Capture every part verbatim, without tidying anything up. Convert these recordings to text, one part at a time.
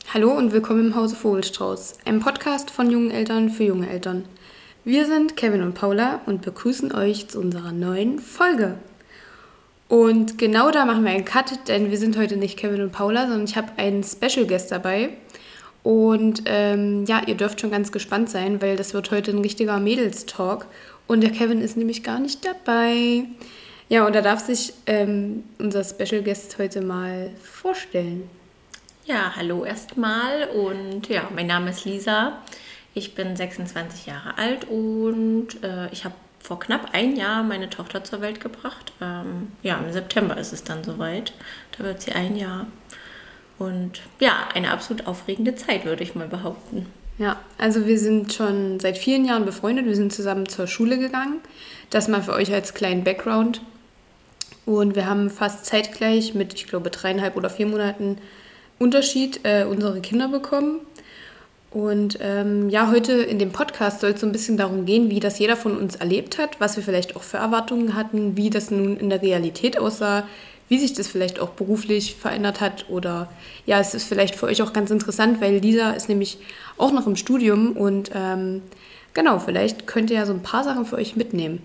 Hallo und willkommen im Hause Vogelstrauß, einem Podcast von jungen Eltern für junge Eltern. Wir sind Kevin und Paula und begrüßen euch zu unserer neuen Folge. Und genau da machen wir einen Cut, denn wir sind heute nicht Kevin und Paula, sondern ich habe einen Special Guest dabei. Und ähm, ja, ihr dürft schon ganz gespannt sein, weil das wird heute ein richtiger Mädels-Talk. Und der Kevin ist nämlich gar nicht dabei. Ja, und da darf sich ähm, unser Special Guest heute mal vorstellen. Ja, hallo erstmal und ja, mein Name ist Lisa. Ich bin sechsundzwanzig Jahre alt und äh, ich habe vor knapp ein Jahr meine Tochter zur Welt gebracht. Ähm, ja, im September ist es dann soweit. Da wird sie ein Jahr. Und ja, eine absolut aufregende Zeit, würde ich mal behaupten. Ja, also wir sind schon seit vielen Jahren befreundet. Wir sind zusammen zur Schule gegangen. Das mal für euch als kleinen Background. Und wir haben fast zeitgleich mit, ich glaube, dreieinhalb oder vier Monaten Unterschied äh, unsere Kinder bekommen. Und ähm, ja, heute in dem Podcast soll es so ein bisschen darum gehen, wie das jeder von uns erlebt hat, was wir vielleicht auch für Erwartungen hatten, wie das nun in der Realität aussah, wie sich das vielleicht auch beruflich verändert hat. Oder ja, es ist vielleicht für euch auch ganz interessant, weil Lisa ist nämlich auch noch im Studium und ähm, genau, vielleicht könnt ihr ja so ein paar Sachen für euch mitnehmen.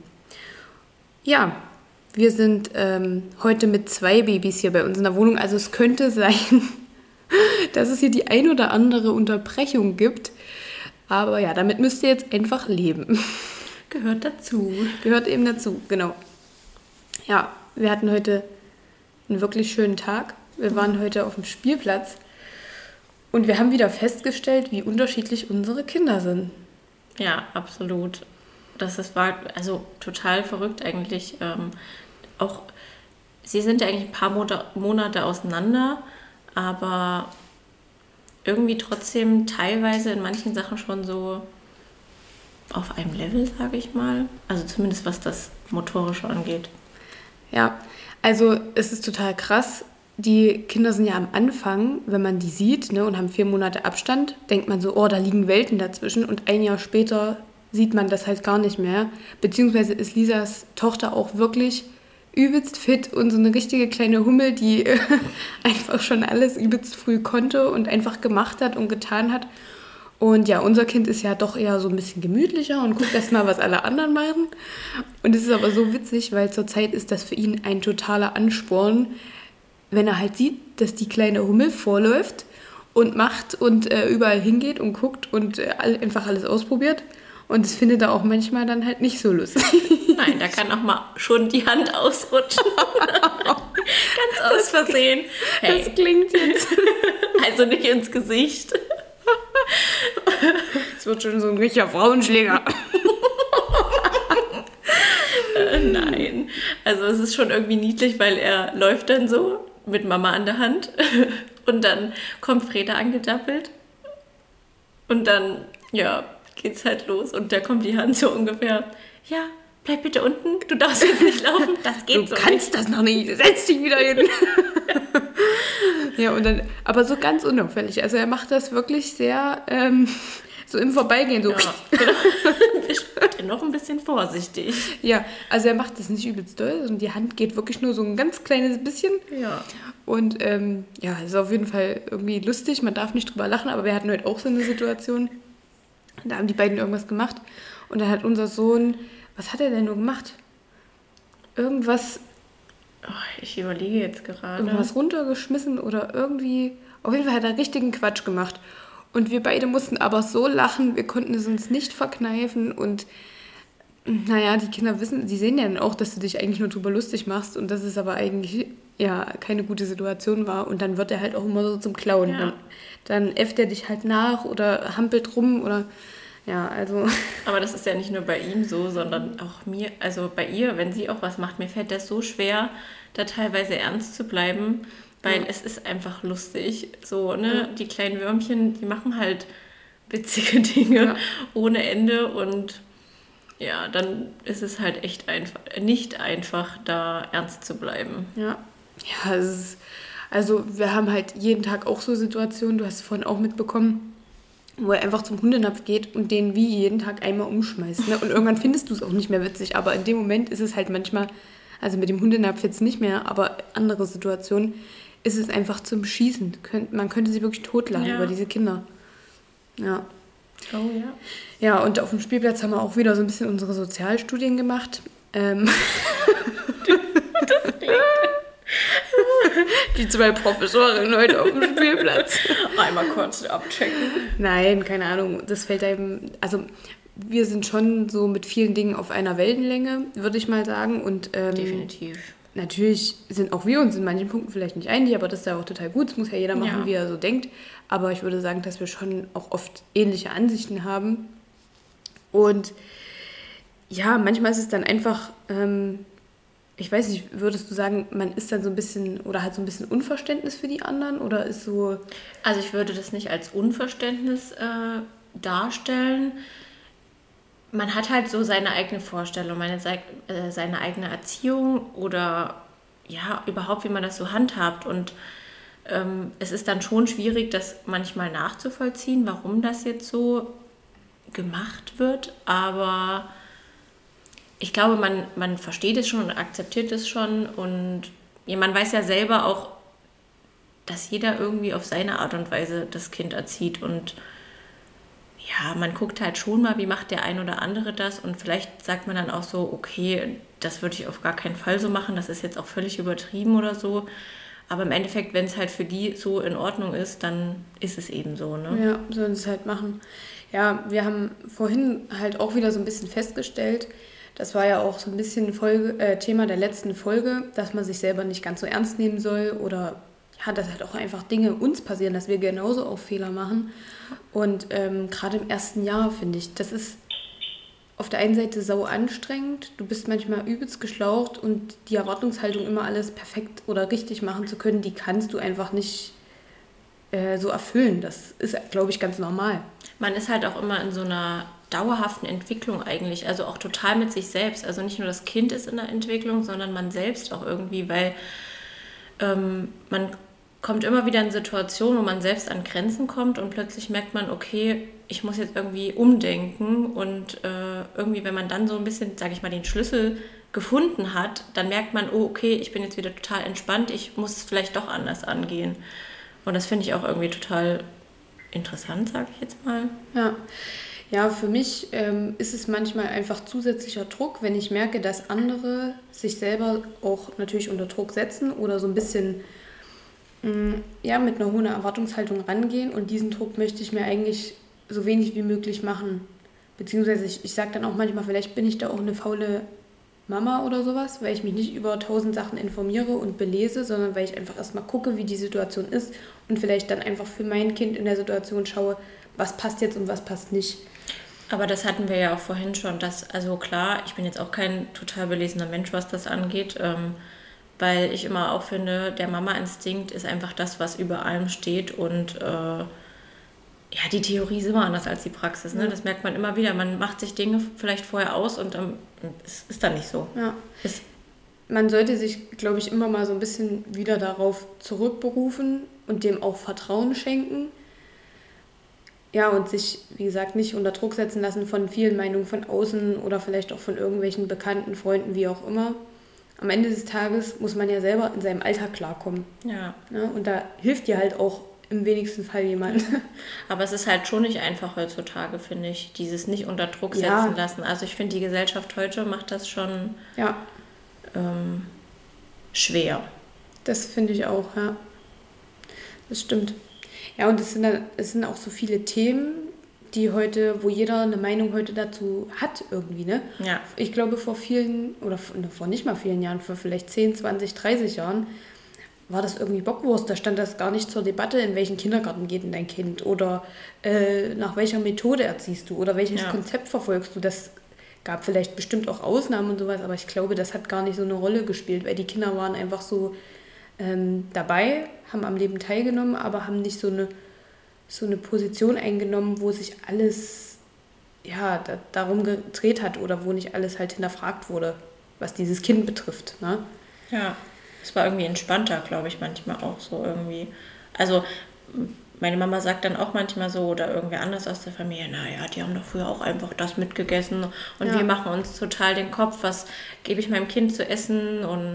Ja, wir sind ähm, heute mit zwei Babys hier bei uns in der Wohnung, also es könnte sein, dass es hier die ein oder andere Unterbrechung gibt. Aber ja, damit müsst ihr jetzt einfach leben. Gehört dazu. Gehört eben dazu, genau. Ja, wir hatten heute einen wirklich schönen Tag. Wir waren heute auf dem Spielplatz und wir haben wieder festgestellt, wie unterschiedlich unsere Kinder sind. Ja, absolut. Das ist, war also total verrückt eigentlich. Ähm, auch, sie sind ja eigentlich ein paar Monate, Monate auseinander, aber irgendwie trotzdem teilweise in manchen Sachen schon so auf einem Level, sage ich mal. Also zumindest was das Motorische angeht. Ja, also es ist total krass. Die Kinder sind ja am Anfang, wenn man die sieht, ne, und haben vier Monate Abstand, denkt man so, oh, da liegen Welten dazwischen. Und ein Jahr später sieht man das halt gar nicht mehr. Beziehungsweise ist Lisas Tochter auch wirklich übelst fit und so eine richtige kleine Hummel, die einfach schon alles übelst früh konnte und einfach gemacht hat und getan hat. Und ja, unser Kind ist ja doch eher so ein bisschen gemütlicher und guckt erst mal, was alle anderen machen. Und es ist aber so witzig, weil zurzeit ist das für ihn ein totaler Ansporn, wenn er halt sieht, dass die kleine Hummel vorläuft und macht und äh, überall hingeht und guckt und äh, einfach alles ausprobiert. Und das findet er auch manchmal dann halt nicht so lustig. Nein, da kann auch mal schon die Hand ausrutschen. Ganz aus Versehen. Hey. Das klingt jetzt. Also nicht ins Gesicht. Es wird schon so ein richtiger Frauenschläger. äh, nein. Also es ist schon irgendwie niedlich, weil er läuft dann so mit Mama an der Hand. Und dann kommt Freda angedappelt. Und dann, ja, geht's halt los und da kommt die Hand so ungefähr, ja, bleib bitte unten, du darfst jetzt nicht laufen, das geht du so Du kannst nicht. Das noch nicht, setz dich wieder hin. Ja, und dann, aber so ganz unauffällig, also er macht das wirklich sehr, ähm, so im Vorbeigehen, so. Ja, genau. Noch ein bisschen vorsichtig. Ja, also er macht das nicht übelst doll und die Hand geht wirklich nur so ein ganz kleines bisschen. Ja. Und ähm, ja, ist auf jeden Fall irgendwie lustig, man darf nicht drüber lachen, aber wir hatten heute auch so eine Situation. Da haben die beiden irgendwas gemacht und dann hat unser Sohn, was hat er denn nur gemacht? Irgendwas, oh, ich überlege jetzt gerade. Irgendwas runtergeschmissen oder irgendwie, auf jeden Fall hat er richtigen Quatsch gemacht. Und wir beide mussten aber so lachen, wir konnten es uns nicht verkneifen und naja, die Kinder wissen, sie sehen ja dann auch, dass du dich eigentlich nur drüber lustig machst und dass es aber eigentlich ja keine gute Situation war und dann wird er halt auch immer so zum Clown. Ja. Dann, dann äfft er dich halt nach oder hampelt rum oder ja, also. Aber das ist ja nicht nur bei ihm so, sondern auch mir, also bei ihr, wenn sie auch was macht, mir fällt das so schwer, da teilweise ernst zu bleiben, weil ja. Es ist einfach lustig. So, ne, ja. Die kleinen Würmchen, die machen halt witzige Dinge ja. ohne Ende und ja, dann ist es halt echt einfach, nicht einfach, da ernst zu bleiben. Ja, ja, es ist, also wir haben halt jeden Tag auch so Situationen, du hast es vorhin auch mitbekommen, wo er einfach zum Hundenapf geht und den wie jeden Tag einmal umschmeißt. Ne? Und irgendwann findest du es auch nicht mehr witzig, aber in dem Moment ist es halt manchmal, also mit dem Hundenapf jetzt nicht mehr, aber andere Situationen, ist es einfach zum Schießen. Man könnte sie wirklich totlachen Ja. über diese Kinder. Ja. Oh ja. Ja, und auf dem Spielplatz haben wir auch wieder so ein bisschen unsere Sozialstudien gemacht. Ähm Die zwei Professorinnen heute auf dem Spielplatz. Einmal kurz abchecken. Nein, keine Ahnung. Das fällt einem. Also, wir sind schon so mit vielen Dingen auf einer Wellenlänge, würde ich mal sagen. Und ähm, Definitiv. natürlich sind auch wir uns in manchen Punkten vielleicht nicht einig, aber das ist ja auch total gut. Das muss ja jeder machen, Ja. wie er so denkt. Aber ich würde sagen, dass wir schon auch oft ähnliche Ansichten haben. Und ja, manchmal ist es dann einfach. Ähm, Ich weiß nicht, würdest du sagen, man ist dann so ein bisschen oder hat so ein bisschen Unverständnis für die anderen oder ist so. Also ich würde das nicht als Unverständnis äh, darstellen. Man hat halt so seine eigene Vorstellung, meine, äh, seine eigene Erziehung oder ja, überhaupt, wie man das so handhabt. Und ähm, es ist dann schon schwierig, das manchmal nachzuvollziehen, warum das jetzt so gemacht wird. Aber ich glaube, man, man versteht es schon und akzeptiert es schon. Und ja, man weiß ja selber auch, dass jeder irgendwie auf seine Art und Weise das Kind erzieht. Und ja, man guckt halt schon mal, wie macht der ein oder andere das. Und vielleicht sagt man dann auch so, okay, das würde ich auf gar keinen Fall so machen. Das ist jetzt auch völlig übertrieben oder so. Aber im Endeffekt, wenn es halt für die so in Ordnung ist, dann ist es eben so, ne? Ja, sollen sie es halt machen. Ja, wir haben vorhin halt auch wieder so ein bisschen festgestellt, das war ja auch so ein bisschen Folge, äh, Thema der letzten Folge, dass man sich selber nicht ganz so ernst nehmen soll oder ja, dass halt auch einfach Dinge uns passieren, dass wir genauso auch Fehler machen. Und ähm, gerade im ersten Jahr finde ich, das ist auf der einen Seite sau anstrengend, du bist manchmal übelst geschlaucht und die Erwartungshaltung, immer alles perfekt oder richtig machen zu können, die kannst du einfach nicht äh, so erfüllen. Das ist, glaube ich, ganz normal. Man ist halt auch immer in so einer dauerhaften Entwicklung eigentlich, also auch total mit sich selbst. Also nicht nur das Kind ist in der Entwicklung, sondern man selbst auch irgendwie, weil ähm, man kommt immer wieder in Situationen, wo man selbst an Grenzen kommt und plötzlich merkt man, okay, ich muss jetzt irgendwie umdenken und äh, irgendwie, wenn man dann so ein bisschen, sage ich mal, den Schlüssel gefunden hat, dann merkt man, oh, okay, ich bin jetzt wieder total entspannt, ich muss es vielleicht doch anders angehen. Und das finde ich auch irgendwie total interessant, sage ich jetzt mal. Ja. Ja, für mich ähm, ist es manchmal einfach zusätzlicher Druck, wenn ich merke, dass andere sich selber auch natürlich unter Druck setzen oder so ein bisschen mh, ja, mit einer hohen Erwartungshaltung rangehen und diesen Druck möchte ich mir eigentlich so wenig wie möglich machen. Beziehungsweise ich, ich sage dann auch manchmal, vielleicht bin ich da auch eine faule Mama oder sowas, weil ich mich nicht über tausend Sachen informiere und belese, sondern weil ich einfach erstmal gucke, wie die Situation ist und vielleicht dann einfach für mein Kind in der Situation schaue, was passt jetzt und was passt nicht. Aber das hatten wir ja auch vorhin schon, dass, also klar, ich bin jetzt auch kein total belesener Mensch, was das angeht, ähm, weil ich immer auch finde, der Mama-Instinkt ist einfach das, was über allem steht und äh, ja, die Theorie ist immer anders als die Praxis, ne? Ja. Das merkt man immer wieder, man macht sich Dinge vielleicht vorher aus und ähm, es ist dann nicht so. Ja. Es, Man sollte sich, glaube ich, immer mal so ein bisschen wieder darauf zurückberufen und dem auch Vertrauen schenken. Ja, und sich, wie gesagt, nicht unter Druck setzen lassen von vielen Meinungen von außen oder vielleicht auch von irgendwelchen bekannten Freunden, wie auch immer. Am Ende des Tages muss man ja selber in seinem Alltag klarkommen. ja. Ne? Und da hilft dir halt auch im wenigsten Fall jemand. Aber es ist halt schon nicht einfach heutzutage, finde ich, dieses nicht unter Druck setzen Ja. lassen. Also ich finde, die Gesellschaft heute macht das schon Ja, ähm, schwer. das finde ich auch, ja. Das stimmt. Ja, und es sind, dann, es sind auch so viele Themen, die heute, wo jeder eine Meinung heute dazu hat irgendwie, ne? Ja. Ich glaube, vor vielen, oder vor nicht mal vielen Jahren, vor vielleicht zehn, zwanzig, dreißig Jahren, war das irgendwie Bockwurst. Da stand das gar nicht zur Debatte, in welchen Kindergarten geht denn dein Kind oder äh, nach welcher Methode erziehst du oder welches Ja. Konzept verfolgst du. Das gab vielleicht bestimmt auch Ausnahmen und sowas, aber ich glaube, das hat gar nicht so eine Rolle gespielt, weil die Kinder waren einfach so ähm, dabei, haben am Leben teilgenommen, aber haben nicht so eine, so eine Position eingenommen, wo sich alles ja, da, darum gedreht hat oder wo nicht alles halt hinterfragt wurde, was dieses Kind betrifft. Ne? Ja, es war irgendwie entspannter, glaube ich, manchmal auch so irgendwie. Also meine Mama sagt dann auch manchmal so oder irgendwer anders aus der Familie, naja, die haben doch früher auch einfach das mitgegessen und Ja. wir machen uns total den Kopf, was gebe ich meinem Kind zu essen und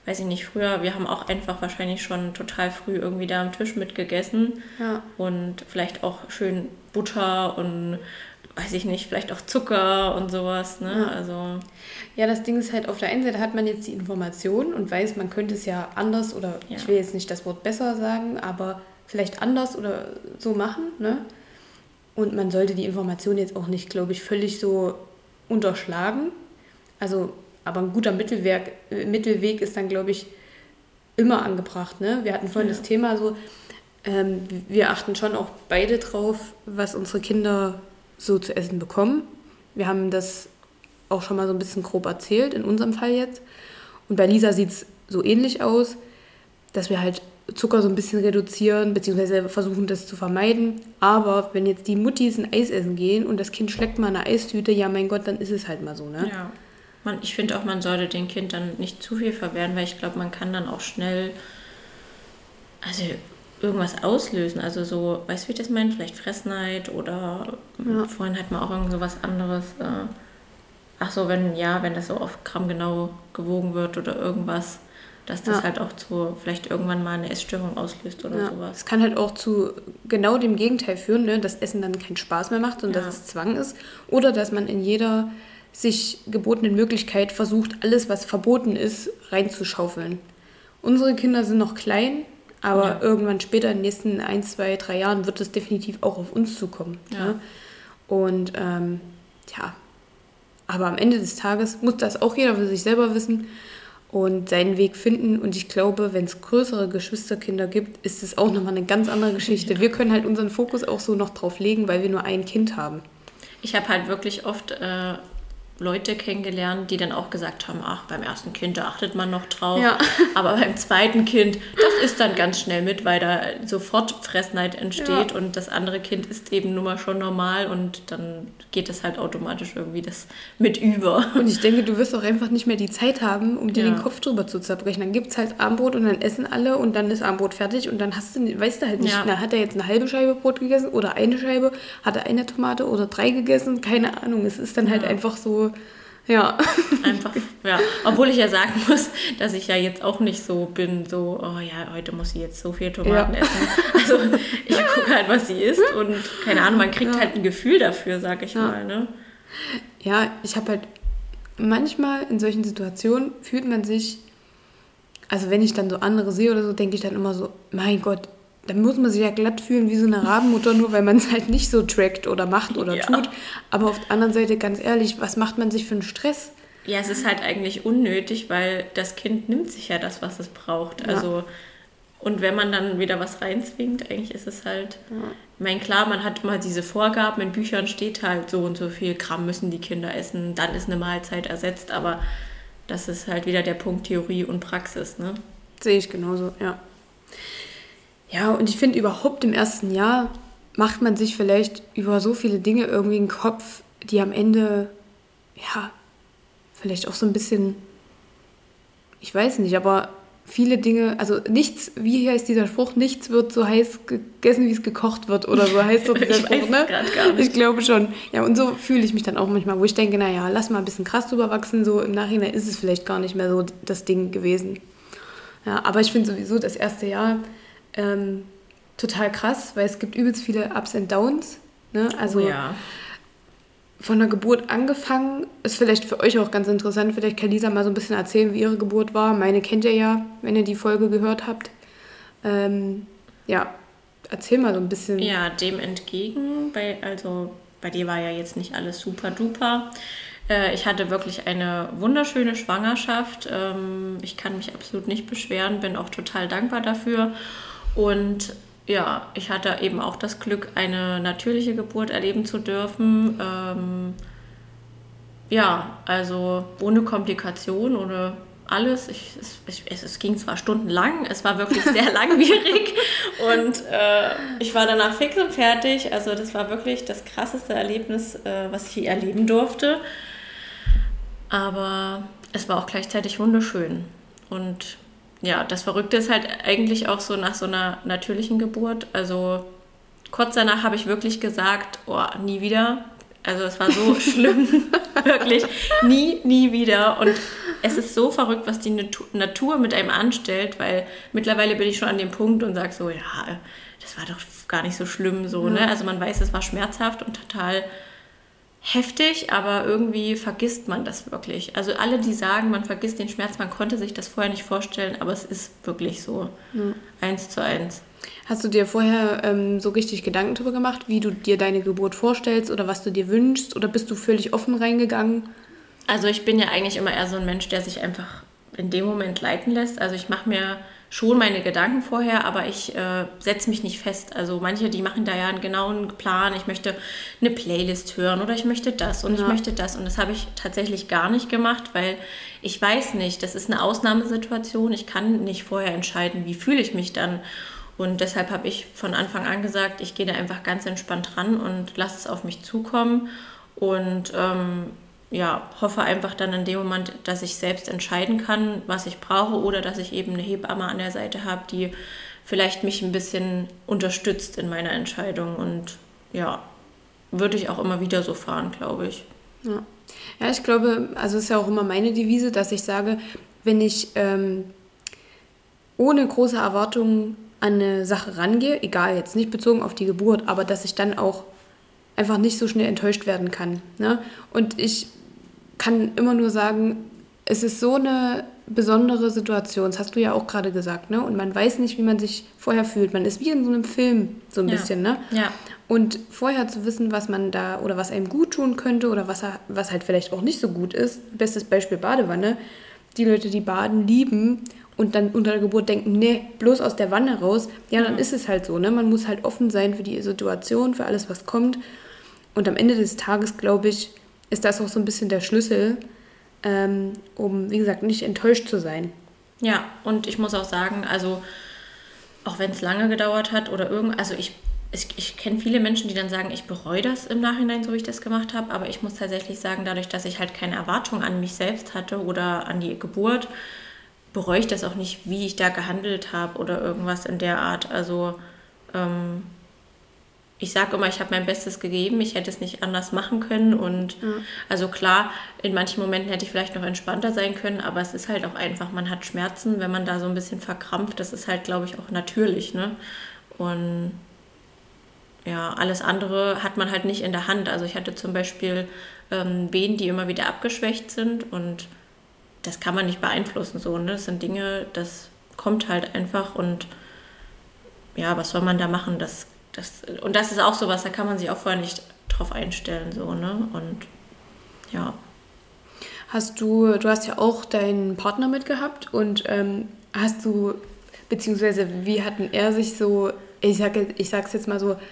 weiß ich nicht, früher, wir haben auch einfach wahrscheinlich schon total früh irgendwie da am Tisch mitgegessen. Ja. Und vielleicht auch schön Butter und, weiß ich nicht, vielleicht auch Zucker und sowas, ne? Ja. Also... Ja, das Ding ist halt, auf der einen Seite hat man jetzt die Information und weiß, man könnte es ja anders oder, Ja. ich will jetzt nicht das Wort besser sagen, aber vielleicht anders oder so machen, ne? Und man sollte die Information jetzt auch nicht, glaube ich, völlig so unterschlagen. Also, aber ein guter Mittelweg, äh, Mittelweg ist dann, glaube ich, immer angebracht, ne? Wir hatten vorhin Ja. das Thema so, ähm, wir achten schon auch beide drauf, was unsere Kinder so zu essen bekommen. Wir haben das auch schon mal so ein bisschen grob erzählt, in unserem Fall jetzt. Und bei Lisa sieht es so ähnlich aus, dass wir halt Zucker so ein bisschen reduzieren, beziehungsweise versuchen, das zu vermeiden. Aber wenn jetzt die Muttis ein Eis essen gehen und das Kind schleckt mal eine Eistüte, ja mein Gott, dann ist es halt mal so, ne? Ja. Man, ich finde auch, man sollte dem Kind dann nicht zu viel verwehren, weil ich glaube, man kann dann auch schnell also irgendwas auslösen. Also so, weißt du, wie ich das meine? Vielleicht Fressneid oder Ja. vorhin hatten wir auch irgend so was anderes. Äh, ach so, wenn, ja, wenn das so auf Gramm genau gewogen wird oder irgendwas, dass das Ja. halt auch zu vielleicht irgendwann mal eine Essstörung auslöst oder Ja. sowas. Es kann halt auch zu genau dem Gegenteil führen, ne? Dass Essen dann keinen Spaß mehr macht und Ja. dass es Zwang ist. Oder dass man in jeder sich gebotenen Möglichkeit versucht, alles, was verboten ist, reinzuschaufeln. Unsere Kinder sind noch klein, aber Ja. irgendwann später, in den nächsten ein, zwei, drei Jahren, wird es definitiv auch auf uns zukommen. Ja. Ne? Und ähm, ja, aber am Ende des Tages muss das auch jeder für sich selber wissen und seinen Weg finden. Und ich glaube, wenn es größere Geschwisterkinder gibt, ist es auch nochmal eine ganz andere Geschichte. Wir können halt unseren Fokus auch so noch drauf legen, weil wir nur ein Kind haben. Ich habe halt wirklich oft äh, Leute kennengelernt, die dann auch gesagt haben, ach, beim ersten Kind, da achtet man noch drauf, Ja. aber beim zweiten Kind, das ist dann ganz schnell mit, weil da sofort Fressneid entsteht Ja. und das andere Kind ist eben nun mal schon normal und dann geht das halt automatisch irgendwie das mit über. Und ich denke, du wirst auch einfach nicht mehr die Zeit haben, um dir Ja. den Kopf drüber zu zerbrechen. Dann gibt es halt Abendbrot und dann essen alle und dann ist Abendbrot fertig und dann hast du, weißt du halt nicht, Ja. na, hat er jetzt eine halbe Scheibe Brot gegessen oder eine Scheibe, hat er eine Tomate oder drei gegessen, keine Ahnung. Es ist dann halt Ja. einfach so, ja. Einfach, ja. Obwohl ich ja sagen muss, dass ich ja jetzt auch nicht so bin, so, oh ja, heute muss sie jetzt so viel Tomaten Ja. essen. Also ich gucke halt, was sie isst und keine Ahnung, man kriegt Ja. halt ein Gefühl dafür, sag ich Ja. mal, ne? Ja, ich habe halt manchmal in solchen Situationen fühlt man sich, also wenn ich dann so andere sehe oder so, denke ich dann immer so, mein Gott, dann muss man sich ja glatt fühlen wie so eine Rabenmutter, nur weil man es halt nicht so trackt oder macht oder Ja. tut. Aber auf der anderen Seite, ganz ehrlich, was macht man sich für einen Stress? Ja, es ist halt eigentlich unnötig, weil das Kind nimmt sich ja das, was es braucht. Ja. Also, und wenn man dann wieder was reinzwingt, eigentlich ist es halt, Ja. ich meine, klar, man hat mal diese Vorgaben, in Büchern steht halt so und so viel Gramm müssen die Kinder essen, dann ist eine Mahlzeit ersetzt, aber das ist halt wieder der Punkt Theorie und Praxis, ne? Sehe ich genauso, ja. Ja, und ich finde überhaupt im ersten Jahr macht man sich vielleicht über so viele Dinge irgendwie einen Kopf, die am Ende, ja, vielleicht auch so ein bisschen, ich weiß nicht, aber viele Dinge, also nichts, wie heißt dieser Spruch, nichts wird so heiß gegessen, wie es gekocht wird oder so heißt doch dieser Ich Spruch, weiß es ne? grad gar nicht. Ich glaube schon. Ja, und so fühle ich mich dann auch manchmal, wo ich denke, naja, lass mal ein bisschen krass drüber wachsen, so im Nachhinein ist es vielleicht gar nicht mehr so das Ding gewesen. Ja, aber ich finde sowieso das erste Jahr ähm, total krass, weil es gibt übelst viele Ups und Downs. Ne? Also Oh ja. von der Geburt angefangen, ist vielleicht für euch auch ganz interessant, vielleicht kann Lisa mal so ein bisschen erzählen, wie ihre Geburt war. Meine kennt ihr ja, wenn ihr die Folge gehört habt. Ähm, ja, erzähl mal so ein bisschen. Ja, dem entgegen, bei, also bei dir war ja jetzt nicht alles super duper. Äh, ich hatte wirklich eine wunderschöne Schwangerschaft. Ähm, ich kann mich absolut nicht beschweren, bin auch total dankbar dafür. Und ja, ich hatte eben auch das Glück, eine natürliche Geburt erleben zu dürfen. Ähm, ja, also ohne Komplikation, ohne alles. Ich, es, es, es ging zwar stundenlang, es war wirklich sehr langwierig und äh, ich war danach fix und fertig. Also das war wirklich das krasseste Erlebnis, äh, was ich je erleben durfte. Aber es war auch gleichzeitig wunderschön. Und ja, das Verrückte ist halt eigentlich auch so nach so einer natürlichen Geburt. Also kurz danach habe ich wirklich gesagt, oh, nie wieder. Also es war so schlimm, wirklich nie, nie wieder. Und es ist so verrückt, was die Natur mit einem anstellt, weil mittlerweile bin ich schon an dem Punkt und sage so, ja, das war doch gar nicht so schlimm so, ne? Also man weiß, es war schmerzhaft und total heftig, aber irgendwie vergisst man das wirklich. Also alle, die sagen, man vergisst den Schmerz, man konnte sich das vorher nicht vorstellen, aber es ist wirklich so. Ja. Eins zu eins. Hast du dir vorher ähm, so richtig Gedanken darüber gemacht, wie du dir deine Geburt vorstellst oder was du dir wünschst? Oder bist du völlig offen reingegangen? Also ich bin ja eigentlich immer eher so ein Mensch, der sich einfach in dem Moment leiten lässt. Also ich mache mir schon meine Gedanken vorher, aber ich äh, setze mich nicht fest. Also manche, die machen da ja einen genauen Plan. Ich möchte eine Playlist hören oder ich möchte das und ja. ich möchte das. Und das habe ich tatsächlich gar nicht gemacht, weil ich weiß nicht, das ist eine Ausnahmesituation. Ich kann nicht vorher entscheiden, wie fühle ich mich dann. Und deshalb habe ich von Anfang an gesagt, ich gehe da einfach ganz entspannt ran und lasse es auf mich zukommen und ähm, ja, hoffe einfach dann in dem Moment, dass ich selbst entscheiden kann, was ich brauche oder dass ich eben eine Hebamme an der Seite habe, die vielleicht mich ein bisschen unterstützt in meiner Entscheidung. Und ja, würde ich auch immer wieder so fahren, glaube ich. Ja. ja, ich glaube, also es ist ja auch immer meine Devise, dass ich sage, wenn ich ähm, ohne große Erwartungen an eine Sache rangehe, egal, jetzt nicht bezogen auf die Geburt, aber dass ich dann auch einfach nicht so schnell enttäuscht werden kann. Ne? Und ich kann immer nur sagen, es ist so eine besondere Situation, das hast du ja auch gerade gesagt, ne? Und man weiß nicht, wie man sich vorher fühlt. Man ist wie in so einem Film, so ein ja. bisschen, ne? Ja. Und vorher zu wissen, was man da oder was einem gut tun könnte oder was, was halt vielleicht auch nicht so gut ist. Bestes Beispiel Badewanne. Die Leute, die baden, lieben und dann unter der Geburt denken, nee, bloß aus der Wanne raus. Ja, dann mhm. ist es halt so, ne? Man muss halt offen sein für die Situation, für alles, was kommt. Und am Ende des Tages, glaube ich, ist das auch so ein bisschen der Schlüssel, ähm, um, wie gesagt, nicht enttäuscht zu sein. Ja, und ich muss auch sagen, also auch wenn es lange gedauert hat oder irgend, also ich, ich, ich kenne viele Menschen, die dann sagen, ich bereue das im Nachhinein, so wie ich das gemacht habe, aber ich muss tatsächlich sagen, dadurch, dass ich halt keine Erwartung an mich selbst hatte oder an die Geburt, bereue ich das auch nicht, wie ich da gehandelt habe oder irgendwas in der Art. Also ähm, ich sage immer, ich habe mein Bestes gegeben, ich hätte es nicht anders machen können und ja. also klar, in manchen Momenten hätte ich vielleicht noch entspannter sein können, aber es ist halt auch einfach, man hat Schmerzen, wenn man da so ein bisschen verkrampft, das ist halt, glaube ich, auch natürlich, ne? Und ja, alles andere hat man halt nicht in der Hand. Also ich hatte zum Beispiel ähm, Venen, die immer wieder abgeschwächt sind und das kann man nicht beeinflussen, so, ne? Das sind Dinge, das kommt halt einfach und ja, was soll man da machen, das Das, und das ist auch sowas, da kann man sich auch vorher nicht drauf einstellen, so, ne? Und ja. Hast du, du hast ja auch deinen Partner mitgehabt und ähm, hast du, beziehungsweise wie hat denn er sich so, ich sag, ich sag's jetzt mal so,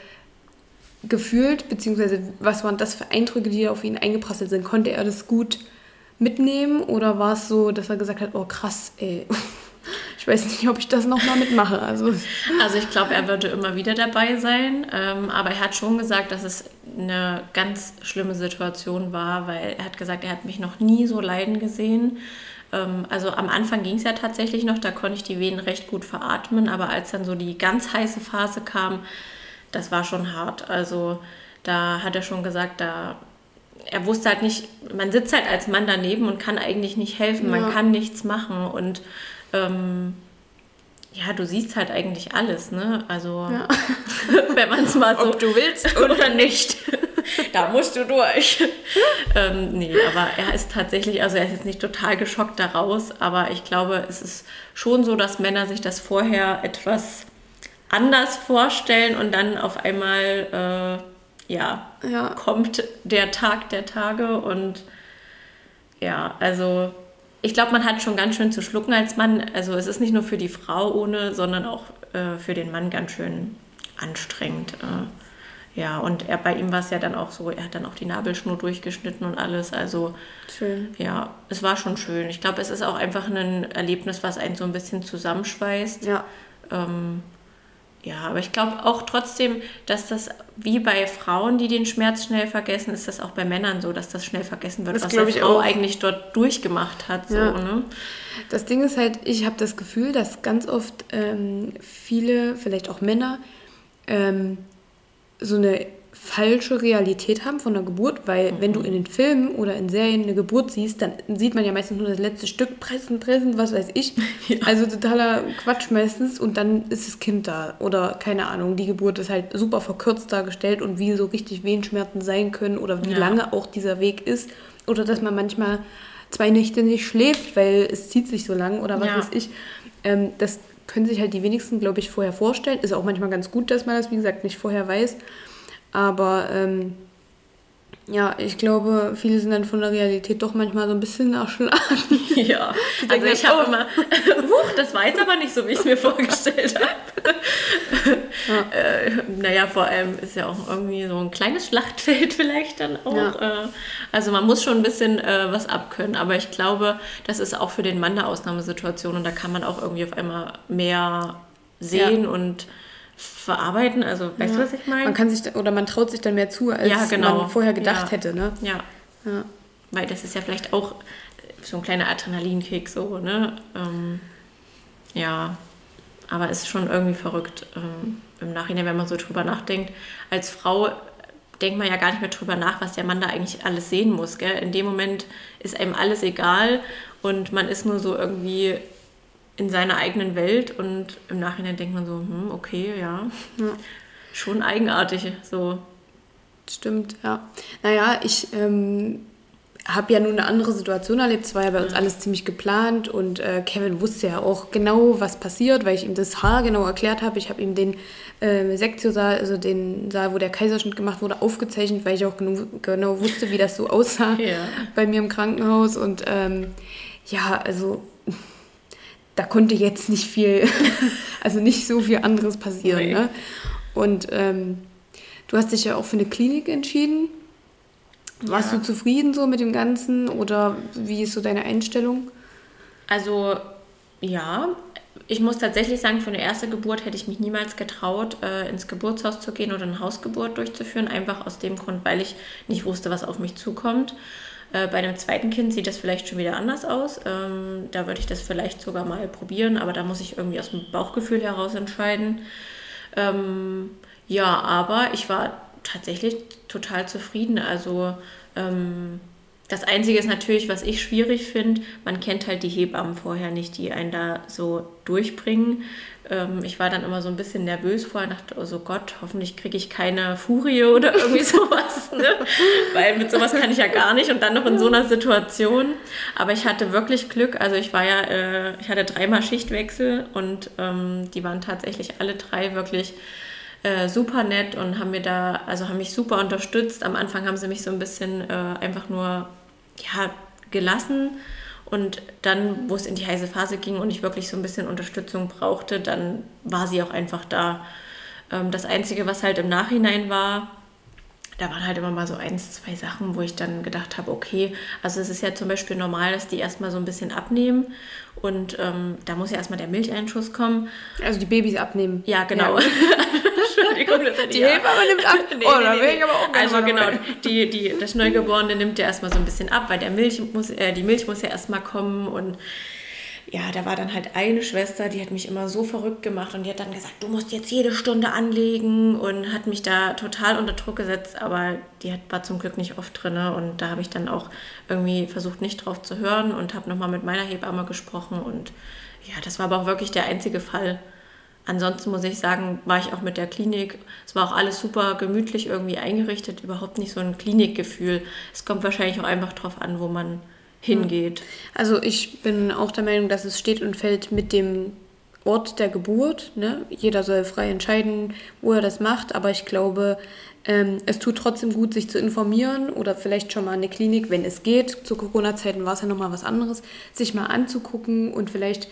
gefühlt, beziehungsweise was waren das für Eindrücke, die auf ihn eingeprasselt sind? Konnte er das gut mitnehmen oder war es so, dass er gesagt hat, oh krass, ey, ich weiß nicht, ob ich das nochmal mitmache. Also, also ich glaube, er würde immer wieder dabei sein, ähm, aber er hat schon gesagt, dass es eine ganz schlimme Situation war, weil er hat gesagt, er hat mich noch nie so leiden gesehen. Ähm, also am Anfang ging es ja tatsächlich noch, da konnte ich die Venen recht gut veratmen, aber als dann so die ganz heiße Phase kam, das war schon hart. Also da hat er schon gesagt, da er wusste halt nicht, man sitzt halt als Mann daneben und kann eigentlich nicht helfen, ja. man kann nichts machen und Ähm, ja, du siehst halt eigentlich alles, ne? Also, ja. wenn man es mal so... Ob du willst oder nicht. Da musst du durch. ähm, nee, aber er ist tatsächlich, also er ist jetzt nicht total geschockt daraus, aber ich glaube, es ist schon so, dass Männer sich das vorher etwas anders vorstellen und dann auf einmal, äh, ja, ja, kommt der Tag der Tage und ja, also... Ich glaube, man hat schon ganz schön zu schlucken als Mann. Also es ist nicht nur für die Frau ohne, sondern auch äh, für den Mann ganz schön anstrengend. Äh, ja, und er, bei ihm war es ja dann auch so, er hat dann auch die Nabelschnur durchgeschnitten und alles. Also schön. Ja, es war schon schön. Ich glaube, es ist auch einfach ein Erlebnis, was einen so ein bisschen zusammenschweißt. Ja. Ähm, Ja, aber ich glaube auch trotzdem, dass das wie bei Frauen, die den Schmerz schnell vergessen, ist das auch bei Männern so, dass das schnell vergessen wird, das was die Frau auch eigentlich dort durchgemacht hat. So, ja. ne? Das Ding ist halt, ich habe das Gefühl, dass ganz oft ähm, viele, vielleicht auch Männer, ähm, so eine falsche Realität haben von der Geburt, weil mhm. wenn du in den Filmen oder in Serien eine Geburt siehst, dann sieht man ja meistens nur das letzte Stück, pressen, pressen, was weiß ich. Ja. Also totaler Quatsch meistens und dann ist das Kind da oder keine Ahnung, die Geburt ist halt super verkürzt dargestellt und wie so richtig Wehenschmerzen sein können oder wie ja. lange auch dieser Weg ist oder dass man manchmal zwei Nächte nicht schläft, weil es zieht sich so lang oder was ja. weiß ich. Ähm, das können sich halt die wenigsten, glaube ich, vorher vorstellen. Ist auch manchmal ganz gut, dass man das, wie gesagt, nicht vorher weiß. Aber ähm, ja, ich glaube, viele sind dann von der Realität doch manchmal so ein bisschen erschlagen. Ja, also ich habe oh. immer, huch, das war jetzt aber nicht so, wie ich es mir vorgestellt habe. Ja. Äh, naja, vor allem ist ja auch irgendwie so ein kleines Schlachtfeld vielleicht dann auch. Ja. Äh, also man muss schon ein bisschen äh, was abkönnen, aber ich glaube, das ist auch für den Mann eine Ausnahmesituation und da kann man auch irgendwie auf einmal mehr sehen ja. und verarbeiten, also weißt ja. du, was ich meine? Man kann sich, oder man traut sich dann mehr zu, als ja, genau. man vorher gedacht ja. hätte, ne? Ja. ja. Weil das ist ja vielleicht auch so ein kleiner Adrenalinkick, so, ne? Ähm, ja, aber es ist schon irgendwie verrückt ähm, im Nachhinein, wenn man so drüber nachdenkt. Als Frau denkt man ja gar nicht mehr drüber nach, was der Mann da eigentlich alles sehen muss, gell? In dem Moment ist einem alles egal und man ist nur so irgendwie in seiner eigenen Welt und im Nachhinein denkt man so, hm, okay, ja, ja. schon eigenartig, so. Stimmt, ja. Naja, ich ähm, habe ja nun eine andere Situation erlebt, es war ja bei uns ja. alles ziemlich geplant und äh, Kevin wusste ja auch genau, was passiert, weil ich ihm das haargenau erklärt habe. Ich habe ihm den äh, Sektiosaal, also den Saal, wo der Kaiserschnitt gemacht wurde, aufgezeichnet, weil ich auch genau, genau wusste, wie das so aussah ja. bei mir im Krankenhaus und ähm, ja, also da konnte jetzt nicht viel, also nicht so viel anderes passieren. Nee. Ne? Und ähm, du hast dich ja auch für eine Klinik entschieden. Warst ja. du zufrieden so mit dem Ganzen oder wie ist so deine Einstellung? Also ja, ich muss tatsächlich sagen, für eine erste Geburt hätte ich mich niemals getraut, äh, ins Geburtshaus zu gehen oder eine Hausgeburt durchzuführen. Einfach aus dem Grund, weil ich nicht wusste, was auf mich zukommt. Äh, bei einem zweiten Kind sieht das vielleicht schon wieder anders aus. Ähm, da würde ich das vielleicht sogar mal probieren, aber da muss ich irgendwie aus dem Bauchgefühl heraus entscheiden. Ähm, ja, aber ich war tatsächlich total zufrieden. Also ähm, das Einzige ist natürlich, was ich schwierig finde, man kennt halt die Hebammen vorher nicht, die einen da so durchbringen. Ähm, ich war dann immer so ein bisschen nervös vorher, dachte, oh so Gott, hoffentlich kriege ich keine Furie oder irgendwie sowas, ne? Weil mit sowas kann ich ja gar nicht und dann noch in so einer Situation. Aber ich hatte wirklich Glück, also ich war ja, äh, ich hatte dreimal Schichtwechsel und ähm, die waren tatsächlich alle drei wirklich Äh, super nett und haben mir da, also haben mich super unterstützt. Am Anfang haben sie mich so ein bisschen äh, einfach nur ja, gelassen und dann, wo es in die heiße Phase ging und ich wirklich so ein bisschen Unterstützung brauchte, dann war sie auch einfach da. Ähm, das Einzige, was halt im Nachhinein war, da waren halt immer mal so eins, zwei Sachen, wo ich dann gedacht habe, okay, also es ist ja zum Beispiel normal, dass die erstmal so ein bisschen abnehmen und ähm, da muss ja erstmal der Milcheinschuss kommen. Also die Babys abnehmen. Ja, genau. Ja. Entschuldigung, das die Hebamme nimmt ab. nee, oh, nee, da nee, will nee. ich aber auch Also genau, die, die, das Neugeborene nimmt ja erstmal so ein bisschen ab, weil der Milch muss, äh, die Milch muss ja erstmal kommen und ja, da war dann halt eine Schwester, die hat mich immer so verrückt gemacht und die hat dann gesagt, du musst jetzt jede Stunde anlegen und hat mich da total unter Druck gesetzt, aber die hat, war zum Glück nicht oft drin und da habe ich dann auch irgendwie versucht, nicht drauf zu hören und habe nochmal mit meiner Hebamme gesprochen und ja, das war aber auch wirklich der einzige Fall. Ansonsten muss ich sagen, war ich auch mit der Klinik, es war auch alles super gemütlich irgendwie eingerichtet, überhaupt nicht so ein Klinikgefühl. Es kommt wahrscheinlich auch einfach drauf an, wo man hingeht. Also ich bin auch der Meinung, dass es steht und fällt mit dem Ort der Geburt. Ne? Jeder soll frei entscheiden, wo er das macht, aber ich glaube, ähm, es tut trotzdem gut, sich zu informieren oder vielleicht schon mal eine Klinik, wenn es geht. Zu Corona-Zeiten war es ja nochmal was anderes, sich mal anzugucken und vielleicht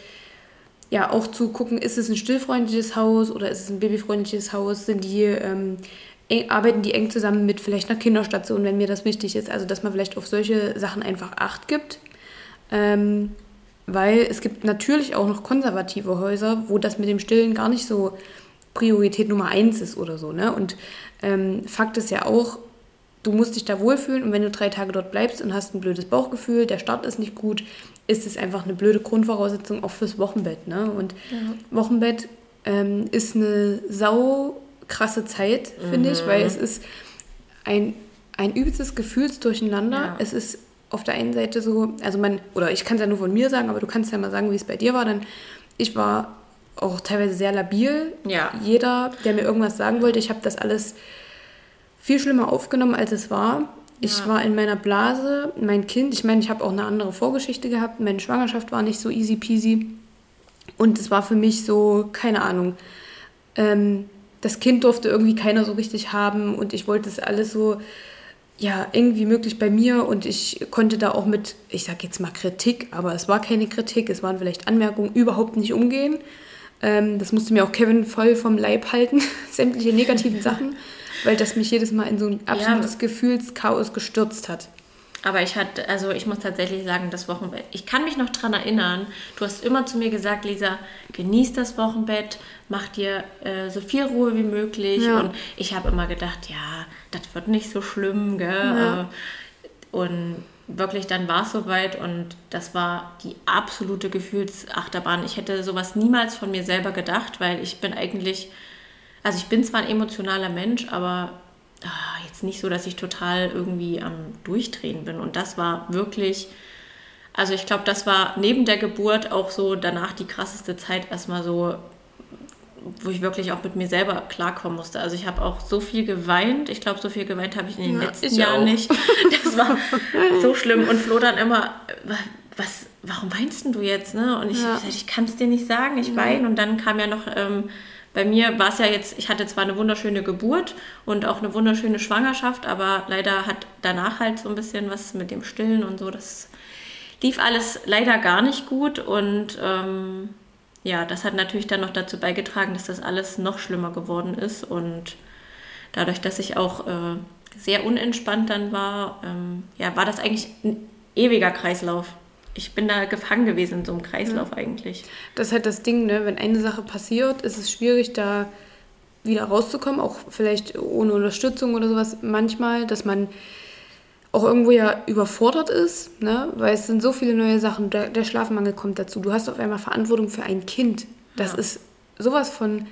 ja auch zu gucken, ist es ein stillfreundliches Haus oder ist es ein babyfreundliches Haus? Sind die ähm, eng, arbeiten die eng zusammen mit vielleicht einer Kinderstation, wenn mir das wichtig ist? Also dass man vielleicht auf solche Sachen einfach Acht gibt. Ähm, weil es gibt natürlich auch noch konservative Häuser, wo das mit dem Stillen gar nicht so Priorität Nummer eins ist oder so. Ne? Und ähm, Fakt ist ja auch, du musst dich da wohlfühlen und wenn du drei Tage dort bleibst und hast ein blödes Bauchgefühl, der Start ist nicht gut, ist es einfach eine blöde Grundvoraussetzung auch fürs Wochenbett. Ne? Und ja. Wochenbett ähm, ist eine sau krasse Zeit, finde mhm. ich, weil es ist ein, ein übelstes Gefühlsdurcheinander. Ja. Es ist auf der einen Seite so, also man, oder ich kann es ja nur von mir sagen, aber du kannst ja mal sagen, wie es bei dir war. Dann, ich war auch teilweise sehr labil. Ja. Jeder, der mir irgendwas sagen wollte, ich habe das alles viel schlimmer aufgenommen, als es war. Ich ja. war in meiner Blase, mein Kind, ich meine, ich habe auch eine andere Vorgeschichte gehabt, meine Schwangerschaft war nicht so easy peasy und es war für mich so, keine Ahnung, ähm, das Kind durfte irgendwie keiner so richtig haben und ich wollte es alles so, ja, irgendwie möglich bei mir und ich konnte da auch mit, ich sag jetzt mal Kritik, aber es war keine Kritik, es waren vielleicht Anmerkungen, überhaupt nicht umgehen. Ähm, das musste mir auch Kevin voll vom Leib halten, sämtliche negativen Sachen. Weil das mich jedes Mal in so ein absolutes ja. Gefühlschaos gestürzt hat. Aber ich hatte, also ich muss tatsächlich sagen, das Wochenbett, ich kann mich noch dran erinnern, du hast immer zu mir gesagt, Lisa, genieß das Wochenbett, mach dir äh, so viel Ruhe wie möglich. Ja. Und ich habe immer gedacht, ja, das wird nicht so schlimm, gell? Ja. Und wirklich, dann war es soweit und das war die absolute Gefühlsachterbahn. Ich hätte sowas niemals von mir selber gedacht, weil ich bin eigentlich... Also ich bin zwar ein emotionaler Mensch, aber ah, jetzt nicht so, dass ich total irgendwie am Durchdrehen bin. Und das war wirklich, also ich glaube, das war neben der Geburt auch so danach die krasseste Zeit erstmal so, wo ich wirklich auch mit mir selber klarkommen musste. Also ich habe auch so viel geweint. Ich glaube, so viel geweint habe ich in den ja, letzten Jahren auch. nicht. Das war so schlimm. Und Flo dann immer, was, warum weinst denn du jetzt? Ne? Und ich, ja. ich kann es dir nicht sagen, ich weine. Und dann kam ja noch... Ähm, Bei mir war es ja jetzt, ich hatte zwar eine wunderschöne Geburt und auch eine wunderschöne Schwangerschaft, aber leider hat danach halt so ein bisschen was mit dem Stillen und so, das lief alles leider gar nicht gut und ähm, ja, das hat natürlich dann noch dazu beigetragen, dass das alles noch schlimmer geworden ist und dadurch, dass ich auch äh, sehr unentspannt dann war, ähm, ja, war das eigentlich ein ewiger Kreislauf. Ich bin da gefangen gewesen in so einem Kreislauf ja. eigentlich. Das ist halt das Ding, ne? Wenn eine Sache passiert, ist es schwierig, da wieder rauszukommen, auch vielleicht ohne Unterstützung oder sowas manchmal, dass man auch irgendwo ja überfordert ist, ne? Weil es sind so viele neue Sachen, der, der Schlafmangel kommt dazu, du hast auf einmal Verantwortung für ein Kind. Das ja. ist sowas von,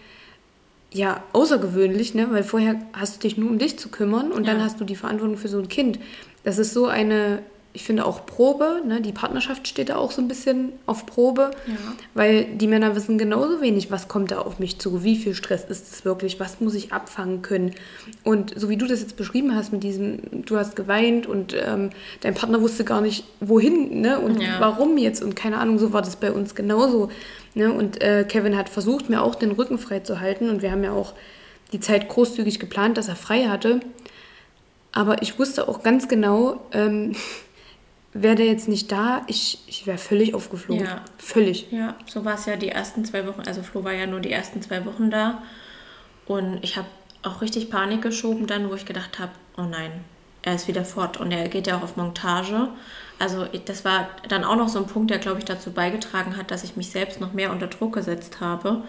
ja, außergewöhnlich, ne? Weil vorher hast du dich nur um dich zu kümmern und ja. dann hast du die Verantwortung für so ein Kind. Das ist so eine... Ich finde auch Probe, ne, die Partnerschaft steht da auch so ein bisschen auf Probe, ja. weil die Männer wissen genauso wenig, was kommt da auf mich zu, wie viel Stress ist es wirklich, was muss ich abfangen können. Und so wie du das jetzt beschrieben hast mit diesem, du hast geweint und ähm, dein Partner wusste gar nicht, wohin, ne, und ja. warum jetzt und keine Ahnung, so war das bei uns genauso. Ne, und äh, Kevin hat versucht, mir auch den Rücken frei zu halten und wir haben ja auch die Zeit großzügig geplant, dass er frei hatte. Aber ich wusste auch ganz genau, ähm, wäre der jetzt nicht da, ich, ich wäre völlig aufgeflogen. Ja. Völlig. Ja, so war es ja die ersten zwei Wochen. Also Flo war ja nur die ersten zwei Wochen da. Und ich habe auch richtig Panik geschoben dann, wo ich gedacht habe, oh nein, er ist wieder fort. Und er geht ja auch auf Montage. Also das war dann auch noch so ein Punkt, der, glaube ich, dazu beigetragen hat, dass ich mich selbst noch mehr unter Druck gesetzt habe.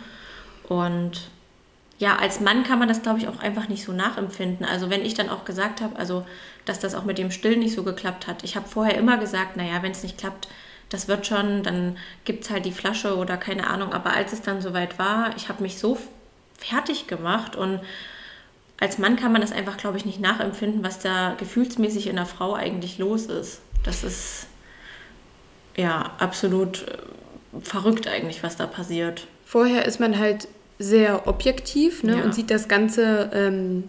Und ja, als Mann kann man das, glaube ich, auch einfach nicht so nachempfinden. Also wenn ich dann auch gesagt habe, also dass das auch mit dem Stillen nicht so geklappt hat. Ich habe vorher immer gesagt, naja, wenn es nicht klappt, das wird schon, dann gibt es halt die Flasche oder keine Ahnung. Aber als es dann soweit war, ich habe mich so fertig gemacht und als Mann kann man das einfach, glaube ich, nicht nachempfinden, was da gefühlsmäßig in der Frau eigentlich los ist. Das ist ja absolut verrückt eigentlich, was da passiert. Vorher ist man halt sehr objektiv, ne, ja. und sieht das Ganze ähm,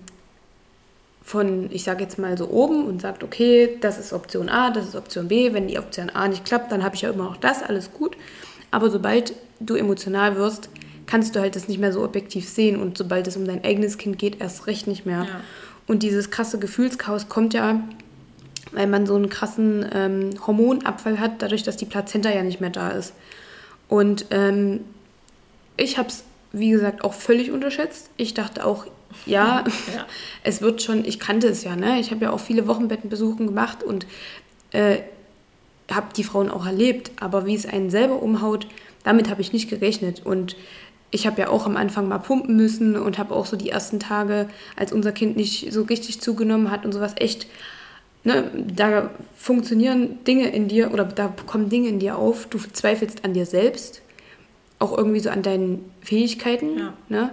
von, ich sage jetzt mal so oben und sagt, okay, das ist Option A, das ist Option B. Wenn die Option A nicht klappt, dann habe ich ja immer noch das, alles gut. Aber sobald du emotional wirst, kannst du halt das nicht mehr so objektiv sehen und sobald es um dein eigenes Kind geht, erst recht nicht mehr. Ja. Und dieses krasse Gefühlschaos kommt ja, weil man so einen krassen ähm, Hormonabfall hat, dadurch, dass die Plazenta ja nicht mehr da ist. Und ähm, ich habe es, wie gesagt, auch völlig unterschätzt. Ich dachte auch, ja, ja, es wird schon, ich kannte es ja, ne? Ich habe ja auch viele Wochenbettenbesuche gemacht und äh, habe die Frauen auch erlebt, aber wie es einen selber umhaut, damit habe ich nicht gerechnet. Und ich habe ja auch am Anfang mal pumpen müssen und habe auch so die ersten Tage, als unser Kind nicht so richtig zugenommen hat und sowas echt, ne, da funktionieren Dinge in dir oder da kommen Dinge in dir auf, du zweifelst an dir selbst, auch irgendwie so an deinen Fähigkeiten, ja. ne?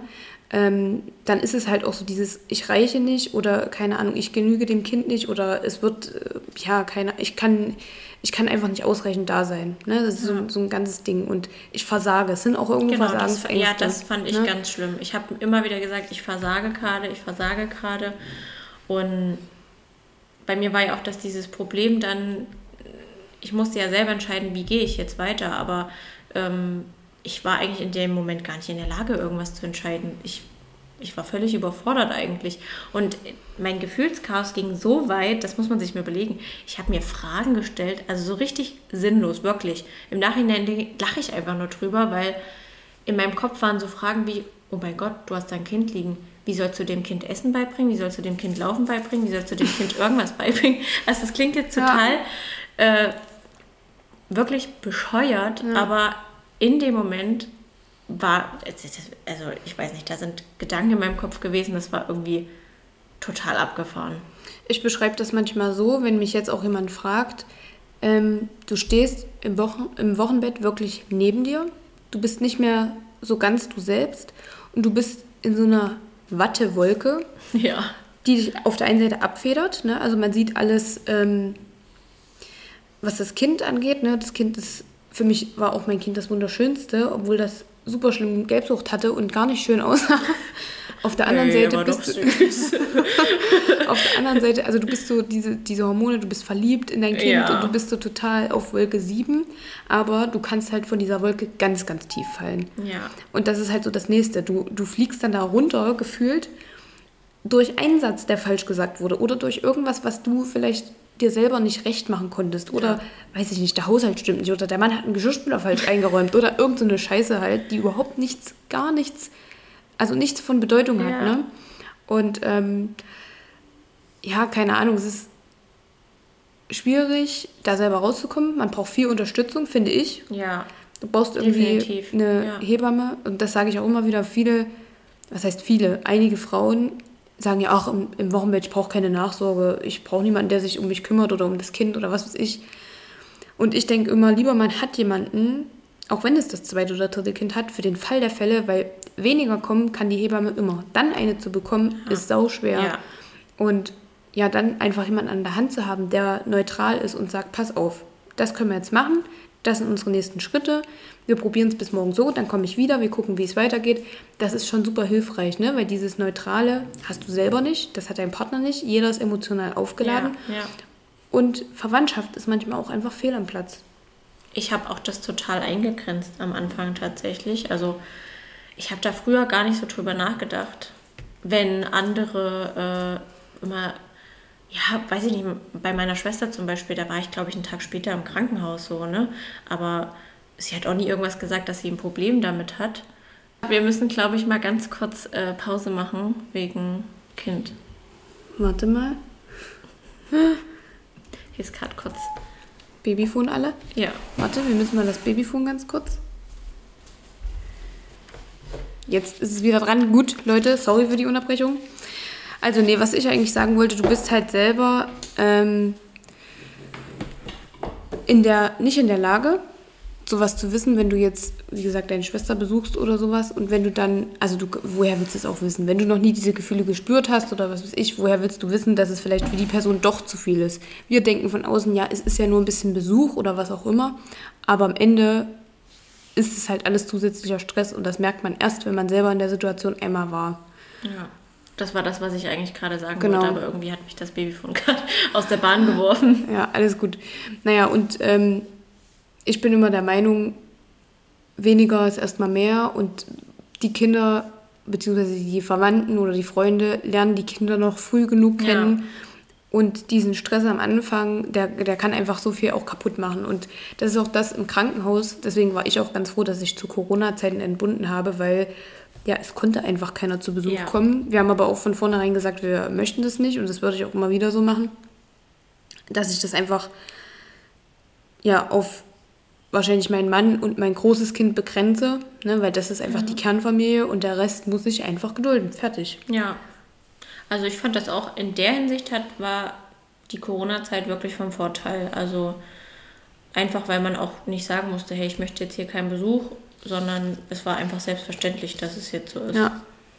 ähm, dann ist es halt auch so dieses, ich reiche nicht oder keine Ahnung, ich genüge dem Kind nicht oder es wird, äh, ja, keine, ich kann, ich kann einfach nicht ausreichend da sein. Ne? Das ist ja. so, so ein ganzes Ding und ich versage. Es sind auch irgendwo genau, Versagensängste. Das, ja, das fand ich ne? ganz schlimm. Ich habe immer wieder gesagt, ich versage gerade, ich versage gerade und bei mir war ja auch, dass dieses Problem dann, ich musste ja selber entscheiden, wie gehe ich jetzt weiter, aber ähm, ich war eigentlich in dem Moment gar nicht in der Lage, irgendwas zu entscheiden. Ich, ich war völlig überfordert eigentlich. Und mein Gefühlschaos ging so weit, das muss man sich mal überlegen. Ich habe mir Fragen gestellt, also so richtig sinnlos, wirklich. Im Nachhinein lache ich einfach nur drüber, weil in meinem Kopf waren so Fragen wie, oh mein Gott, du hast da ein Kind liegen. Wie sollst du dem Kind Essen beibringen? Wie sollst du dem Kind Laufen beibringen? Wie sollst du dem Kind irgendwas beibringen? Also das klingt jetzt total ja. äh, wirklich bescheuert, ja. aber in dem Moment war, also ich weiß nicht, da sind Gedanken in meinem Kopf gewesen, das war irgendwie total abgefahren. Ich beschreibe das manchmal so, wenn mich jetzt auch jemand fragt, ähm, du stehst im, Wochen, im Wochenbett wirklich neben dir, du bist nicht mehr so ganz du selbst und du bist in so einer Wattewolke, ja. die dich auf der einen Seite abfedert, ne? Also man sieht alles, ähm, was das Kind angeht, ne? Das Kind ist, für mich war auch mein Kind das Wunderschönste, obwohl das super schlimm Gelbsucht hatte und gar nicht schön aussah. Auf der anderen hey, Seite bist du auf der anderen Seite, also du bist so diese, diese Hormone, du bist verliebt in dein Kind ja. und du bist so total auf Wolke sieben, aber du kannst halt von dieser Wolke ganz, ganz tief fallen. Ja. Und das ist halt so das Nächste. Du, du fliegst dann da runter, gefühlt, durch einen Satz, der falsch gesagt wurde oder durch irgendwas, was du vielleicht dir selber nicht recht machen konntest oder, ja. weiß ich nicht, der Haushalt stimmt nicht oder der Mann hat einen Geschirrspüler falsch eingeräumt oder irgend so eine Scheiße halt, die überhaupt nichts, gar nichts, also nichts von Bedeutung hat, ja. ne? Und ähm, ja, keine Ahnung, es ist schwierig, da selber rauszukommen. Man braucht viel Unterstützung, finde ich. Ja. Du brauchst irgendwie definitiv. eine ja. Hebamme und das sage ich auch immer wieder, viele, was heißt viele, einige Frauen sagen ja auch im, im Wochenbett, ich brauche keine Nachsorge, ich brauche niemanden, der sich um mich kümmert oder um das Kind oder was weiß ich. Und ich denke immer, lieber man hat jemanden, auch wenn es das zweite oder dritte Kind hat, für den Fall der Fälle, weil weniger kommen kann die Hebamme immer. Dann eine zu bekommen, ja. ist sauschwer. Ja. Und ja, dann einfach jemanden an der Hand zu haben, der neutral ist und sagt, pass auf, das können wir jetzt machen, das sind unsere nächsten Schritte, wir probieren es bis morgen so, dann komme ich wieder, wir gucken, wie es weitergeht. Das ist schon super hilfreich, ne? Weil dieses Neutrale hast du selber nicht, das hat dein Partner nicht, jeder ist emotional aufgeladen. Ja, ja. Und Verwandtschaft ist manchmal auch einfach fehl am Platz. Ich habe auch das total eingegrenzt am Anfang tatsächlich. Also ich habe da früher gar nicht so drüber nachgedacht. Wenn andere äh, immer, ja, weiß ich nicht, bei meiner Schwester zum Beispiel, da war ich, glaube ich, einen Tag später im Krankenhaus so, ne? Aber sie hat auch nie irgendwas gesagt, dass sie ein Problem damit hat. Wir müssen, glaube ich, mal ganz kurz äh, Pause machen wegen Kind. Warte mal. Hier ist gerade kurz... Babyphone alle? Ja. Warte, wir müssen mal das Babyphone ganz kurz. Jetzt ist es wieder dran. Gut, Leute, sorry für die Unterbrechung. Also, nee, was ich eigentlich sagen wollte, du bist halt selber ähm, in der, nicht in der Lage, sowas zu wissen, wenn du jetzt, wie gesagt, deine Schwester besuchst oder sowas und wenn du dann, also du, woher willst du es auch wissen? Wenn du noch nie diese Gefühle gespürt hast oder was weiß ich, woher willst du wissen, dass es vielleicht für die Person doch zu viel ist? Wir denken von außen, ja, es ist ja nur ein bisschen Besuch oder was auch immer, aber am Ende ist es halt alles zusätzlicher Stress und das merkt man erst, wenn man selber in der Situation einmal war. Ja, das war das, was ich eigentlich gerade sagen genau. wollte, aber irgendwie hat mich das Babyphone gerade aus der Bahn geworfen. Ja, alles gut. Naja, und ähm, ich bin immer der Meinung, weniger ist erstmal mehr und die Kinder, beziehungsweise die Verwandten oder die Freunde, lernen die Kinder noch früh genug kennen. Ja. Und diesen Stress am Anfang, der, der kann einfach so viel auch kaputt machen. Und das ist auch das im Krankenhaus. Deswegen war ich auch ganz froh, dass ich zu Corona-Zeiten entbunden habe, weil ja, es konnte einfach keiner zu Besuch ja. kommen. Wir haben aber auch von vornherein gesagt, wir möchten das nicht und das würde ich auch immer wieder so machen, dass ich das einfach ja auf wahrscheinlich meinen Mann und mein großes Kind begrenze, ne, weil das ist einfach mhm. die Kernfamilie und der Rest muss sich einfach gedulden. Fertig. Ja, also ich fand das auch in der Hinsicht hat, war die Corona-Zeit wirklich vom Vorteil. Also einfach, weil man auch nicht sagen musste, hey, ich möchte jetzt hier keinen Besuch, sondern es war einfach selbstverständlich, dass es jetzt so ist. Ja,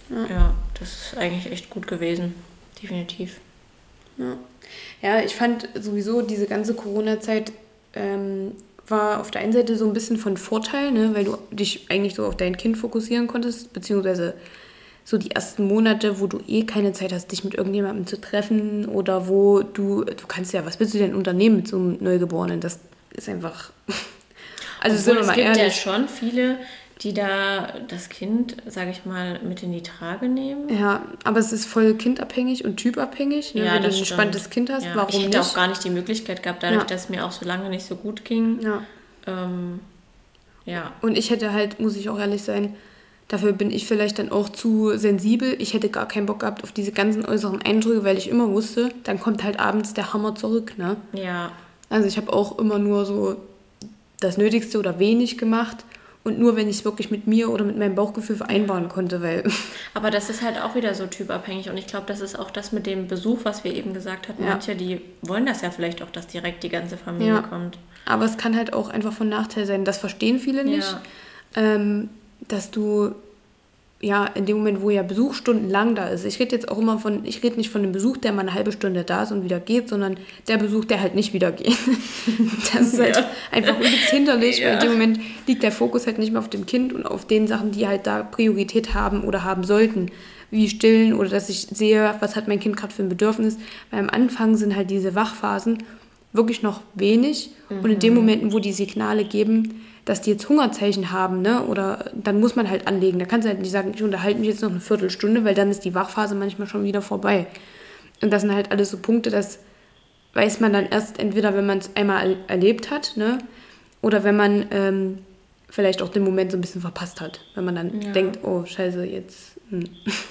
Ja. ja, das ist eigentlich echt gut gewesen. Definitiv. Ja, ja ich fand sowieso diese ganze Corona-Zeit ähm, war auf der einen Seite so ein bisschen von Vorteil, ne, weil du dich eigentlich so auf dein Kind fokussieren konntest, beziehungsweise so die ersten Monate, wo du eh keine Zeit hast, dich mit irgendjemandem zu treffen oder wo du, du kannst ja, was willst du denn unternehmen mit so einem Neugeborenen? Das ist einfach, also sind wir mal ehrlich. Es gibt ja schon viele, die da das Kind, sage ich mal, mit in die Trage nehmen. Ja, aber es ist voll kindabhängig und typabhängig, ne? Ja, Wenn du ein stimmt. spannendes Kind hast, ja, warum ich hätte nicht? auch gar nicht die Möglichkeit gehabt, dadurch, ja. dass es mir auch so lange nicht so gut ging. Ja. Ähm, ja. Und ich hätte halt, muss ich auch ehrlich sein, dafür bin ich vielleicht dann auch zu sensibel. Ich hätte gar keinen Bock gehabt auf diese ganzen äußeren Eindrücke, weil ich immer wusste, dann kommt halt abends der Hammer zurück, ne? Ja. Also ich habe auch immer nur so das Nötigste oder wenig gemacht. Und nur, wenn ich es wirklich mit mir oder mit meinem Bauchgefühl vereinbaren konnte, weil... Aber das ist halt auch wieder so typabhängig. Und ich glaube, das ist auch das mit dem Besuch, was wir eben gesagt hatten. Ja. Manche, die wollen das ja vielleicht auch, dass direkt die ganze Familie ja. kommt. Aber es kann halt auch einfach von Nachteil sein. Das verstehen viele nicht. Ja. Ähm, dass du... ja, in dem Moment, wo ja Besuch stundenlang da ist. Ich rede jetzt auch immer von, ich rede nicht von dem Besuch, der mal eine halbe Stunde da ist und wieder geht, sondern der Besuch, der halt nicht wieder geht. Das ist halt ja. einfach übelst hinderlich, ja. weil in dem Moment liegt der Fokus halt nicht mehr auf dem Kind und auf den Sachen, die halt da Priorität haben oder haben sollten, wie Stillen oder dass ich sehe, was hat mein Kind gerade für ein Bedürfnis. Weil am Anfang sind halt diese Wachphasen wirklich noch wenig mhm. und in den Momenten, wo die Signale geben, dass die jetzt Hungerzeichen haben, ne? Oder dann muss man halt anlegen. Da kannst du halt nicht sagen, ich unterhalte mich jetzt noch eine Viertelstunde, weil dann ist die Wachphase manchmal schon wieder vorbei. Und das sind halt alles so Punkte, das weiß man dann erst entweder, wenn man es einmal erlebt hat, ne? Oder wenn man ähm, vielleicht auch den Moment so ein bisschen verpasst hat. Wenn man dann ja. denkt, oh, scheiße, jetzt... Hm.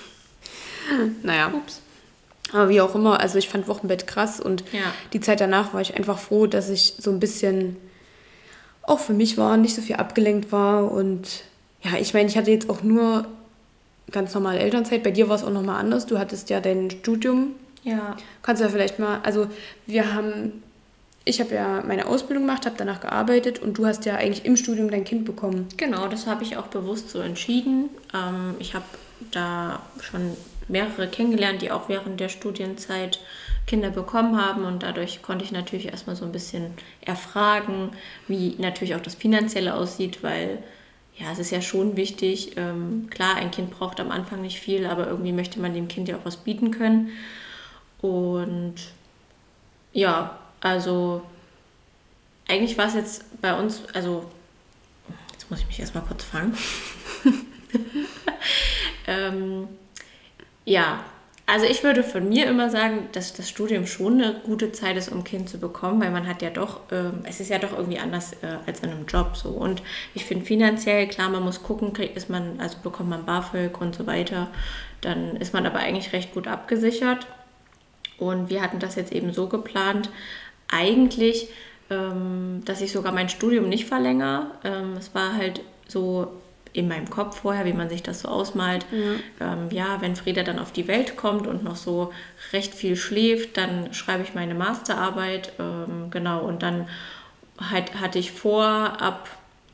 naja. Ups. Aber wie auch immer, also ich fand Wochenbett krass und ja. die Zeit danach war ich einfach froh, dass ich so ein bisschen... auch für mich war, nicht so viel abgelenkt war und ja, ich meine, ich hatte jetzt auch nur ganz normale Elternzeit, bei dir war es auch nochmal anders, du hattest ja dein Studium. Ja. Kannst du ja vielleicht mal, also wir haben, ich habe ja meine Ausbildung gemacht, habe danach gearbeitet und du hast ja eigentlich im Studium dein Kind bekommen. Genau, das habe ich auch bewusst so entschieden. Ähm, ich habe da schon mehrere kennengelernt, die auch während der Studienzeit Kinder bekommen haben und dadurch konnte ich natürlich erstmal so ein bisschen erfragen, wie natürlich auch das Finanzielle aussieht, weil ja, es ist ja schon wichtig, ähm, klar, ein Kind braucht am Anfang nicht viel, aber irgendwie möchte man dem Kind ja auch was bieten können und ja, also eigentlich war es jetzt bei uns, also jetzt muss ich mich erstmal kurz fangen. ähm, ja, Also ich würde von mir immer sagen, dass das Studium schon eine gute Zeit ist, um ein Kind zu bekommen, weil man hat ja doch, ähm, es ist ja doch irgendwie anders äh, als in einem Job so. Und ich finde finanziell, klar, man muss gucken, ist man, also bekommt man BAföG und so weiter, dann ist man aber eigentlich recht gut abgesichert. Und wir hatten das jetzt eben so geplant, eigentlich, ähm, dass ich sogar mein Studium nicht verlängere. Ähm, es war halt so in meinem Kopf vorher, wie man sich das so ausmalt. Ja. Ähm, ja, wenn Frieda dann auf die Welt kommt und noch so recht viel schläft, dann schreibe ich meine Masterarbeit. Ähm, genau, und dann halt, hatte ich vor, ab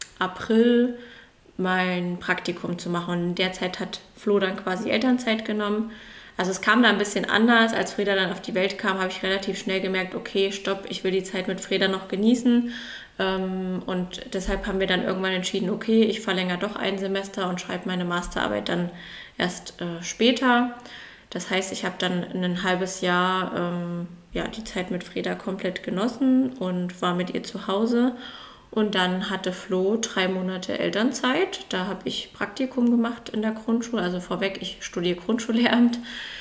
April mein Praktikum zu machen. Und in der Zeit hat Flo dann quasi Elternzeit genommen. Also es kam da ein bisschen anders. Als Frieda dann auf die Welt kam, habe ich relativ schnell gemerkt, okay, stopp, ich will die Zeit mit Frieda noch genießen. Und deshalb haben wir dann irgendwann entschieden, okay, ich verlängere doch ein Semester und schreibe meine Masterarbeit dann erst äh, später. Das heißt, ich habe dann ein halbes Jahr ähm, ja, die Zeit mit Frieda komplett genossen und war mit ihr zu Hause. Und dann hatte Flo drei Monate Elternzeit. Da habe ich Praktikum gemacht in der Grundschule. Also vorweg, ich studiere Grundschullehramt.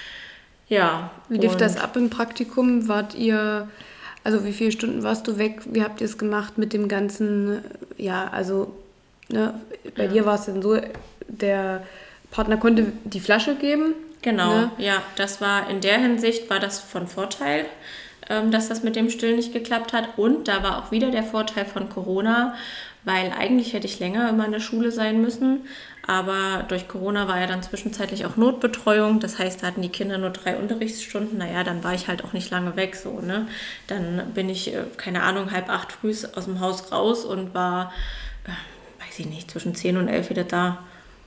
Ja. Wie lief das ab im Praktikum? Wart ihr... Also wie viele Stunden warst du weg? Wie habt ihr es gemacht mit dem ganzen, ja, also ne, bei ja. dir war es dann so, der Partner konnte die Flasche geben. Genau, ne? Ja, das war in der Hinsicht, war das von Vorteil, ähm, dass das mit dem Stillen nicht geklappt hat. Und da war auch wieder der Vorteil von Corona, weil eigentlich hätte ich länger immer in der Schule sein müssen. Aber durch Corona war ja dann zwischenzeitlich auch Notbetreuung. Das heißt, da hatten die Kinder nur drei Unterrichtsstunden. Naja, dann war ich halt auch nicht lange weg. So, ne? Dann bin ich, keine Ahnung, halb acht früh aus dem Haus raus und war, äh, weiß ich nicht, zwischen zehn und elf wieder da.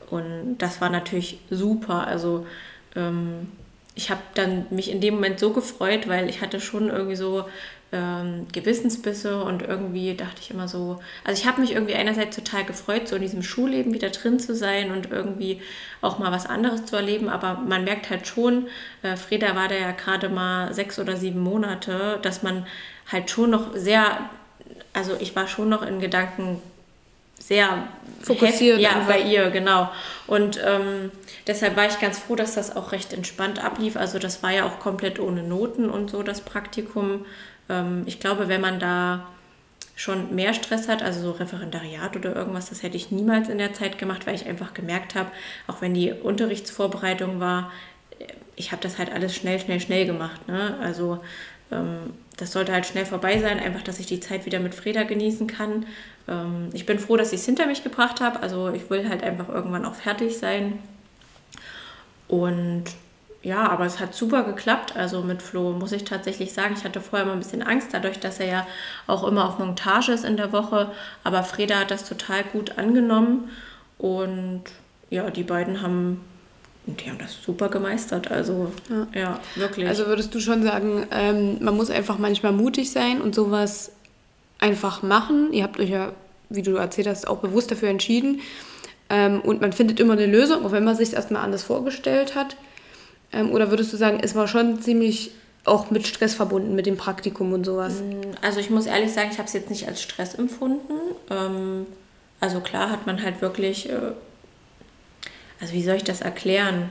Und das war natürlich super. Also ähm, ich habe dann mich in dem Moment so gefreut, weil ich hatte schon irgendwie so ähm, Gewissensbisse und irgendwie dachte ich immer so, also ich habe mich irgendwie einerseits total gefreut, so in diesem Schulleben wieder drin zu sein und irgendwie auch mal was anderes zu erleben, aber man merkt halt schon, äh, Freda war da ja gerade mal sechs oder sieben Monate, dass man halt schon noch sehr, also ich war schon noch in Gedanken sehr fokussiert. Ja, bei ihr, genau. Und ähm, deshalb war ich ganz froh, dass das auch recht entspannt ablief. Also das war ja auch komplett ohne Noten und so, das Praktikum. Ähm, ich glaube, wenn man da schon mehr Stress hat, also so Referendariat oder irgendwas, das hätte ich niemals in der Zeit gemacht, weil ich einfach gemerkt habe, auch wenn die Unterrichtsvorbereitung war, ich habe das halt alles schnell, schnell, schnell gemacht. Ne? Also ähm, das sollte halt schnell vorbei sein, einfach, dass ich die Zeit wieder mit Freda genießen kann. Ähm, ich bin froh, dass ich es hinter mich gebracht habe. Also ich will halt einfach irgendwann auch fertig sein. Und ja, aber es hat super geklappt. Also mit Flo muss ich tatsächlich sagen, ich hatte vorher immer ein bisschen Angst, dadurch, dass er ja auch immer auf Montage ist in der Woche. Aber Freda hat das total gut angenommen. Und ja, die beiden haben... Und die haben das super gemeistert, also ja, ja wirklich. Also würdest du schon sagen, ähm, man muss einfach manchmal mutig sein und sowas einfach machen. Ihr habt euch ja, wie du erzählt hast, auch bewusst dafür entschieden. Ähm, und man findet immer eine Lösung, auch wenn man sich es erstmal anders vorgestellt hat. Ähm, oder würdest du sagen, es war schon ziemlich auch mit Stress verbunden, mit dem Praktikum und sowas? Also ich muss ehrlich sagen, ich habe es jetzt nicht als Stress empfunden. Ähm, also klar hat man halt wirklich... Äh, Also wie soll ich das erklären?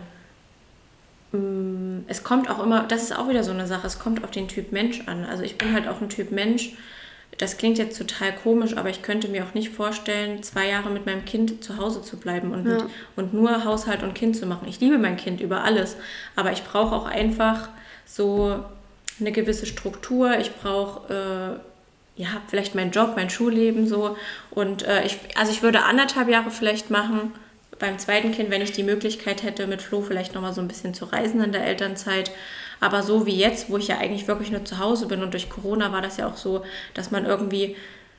Es kommt auch immer, das ist auch wieder so eine Sache, es kommt auf den Typ Mensch an. Also ich bin halt auch ein Typ Mensch, das klingt jetzt total komisch, aber ich könnte mir auch nicht vorstellen, zwei Jahre mit meinem Kind zu Hause zu bleiben und, mit, ja. und nur Haushalt und Kind zu machen. Ich liebe mein Kind über alles, aber ich brauche auch einfach so eine gewisse Struktur. Ich brauche... Äh, ja, vielleicht meinen Job, mein Schulleben so. Und äh, ich, also ich würde anderthalb Jahre vielleicht machen, beim zweiten Kind, wenn ich die Möglichkeit hätte, mit Flo vielleicht nochmal so ein bisschen zu reisen in der Elternzeit. Aber so wie jetzt, wo ich ja eigentlich wirklich nur zu Hause bin und durch Corona war das ja auch so, dass man irgendwie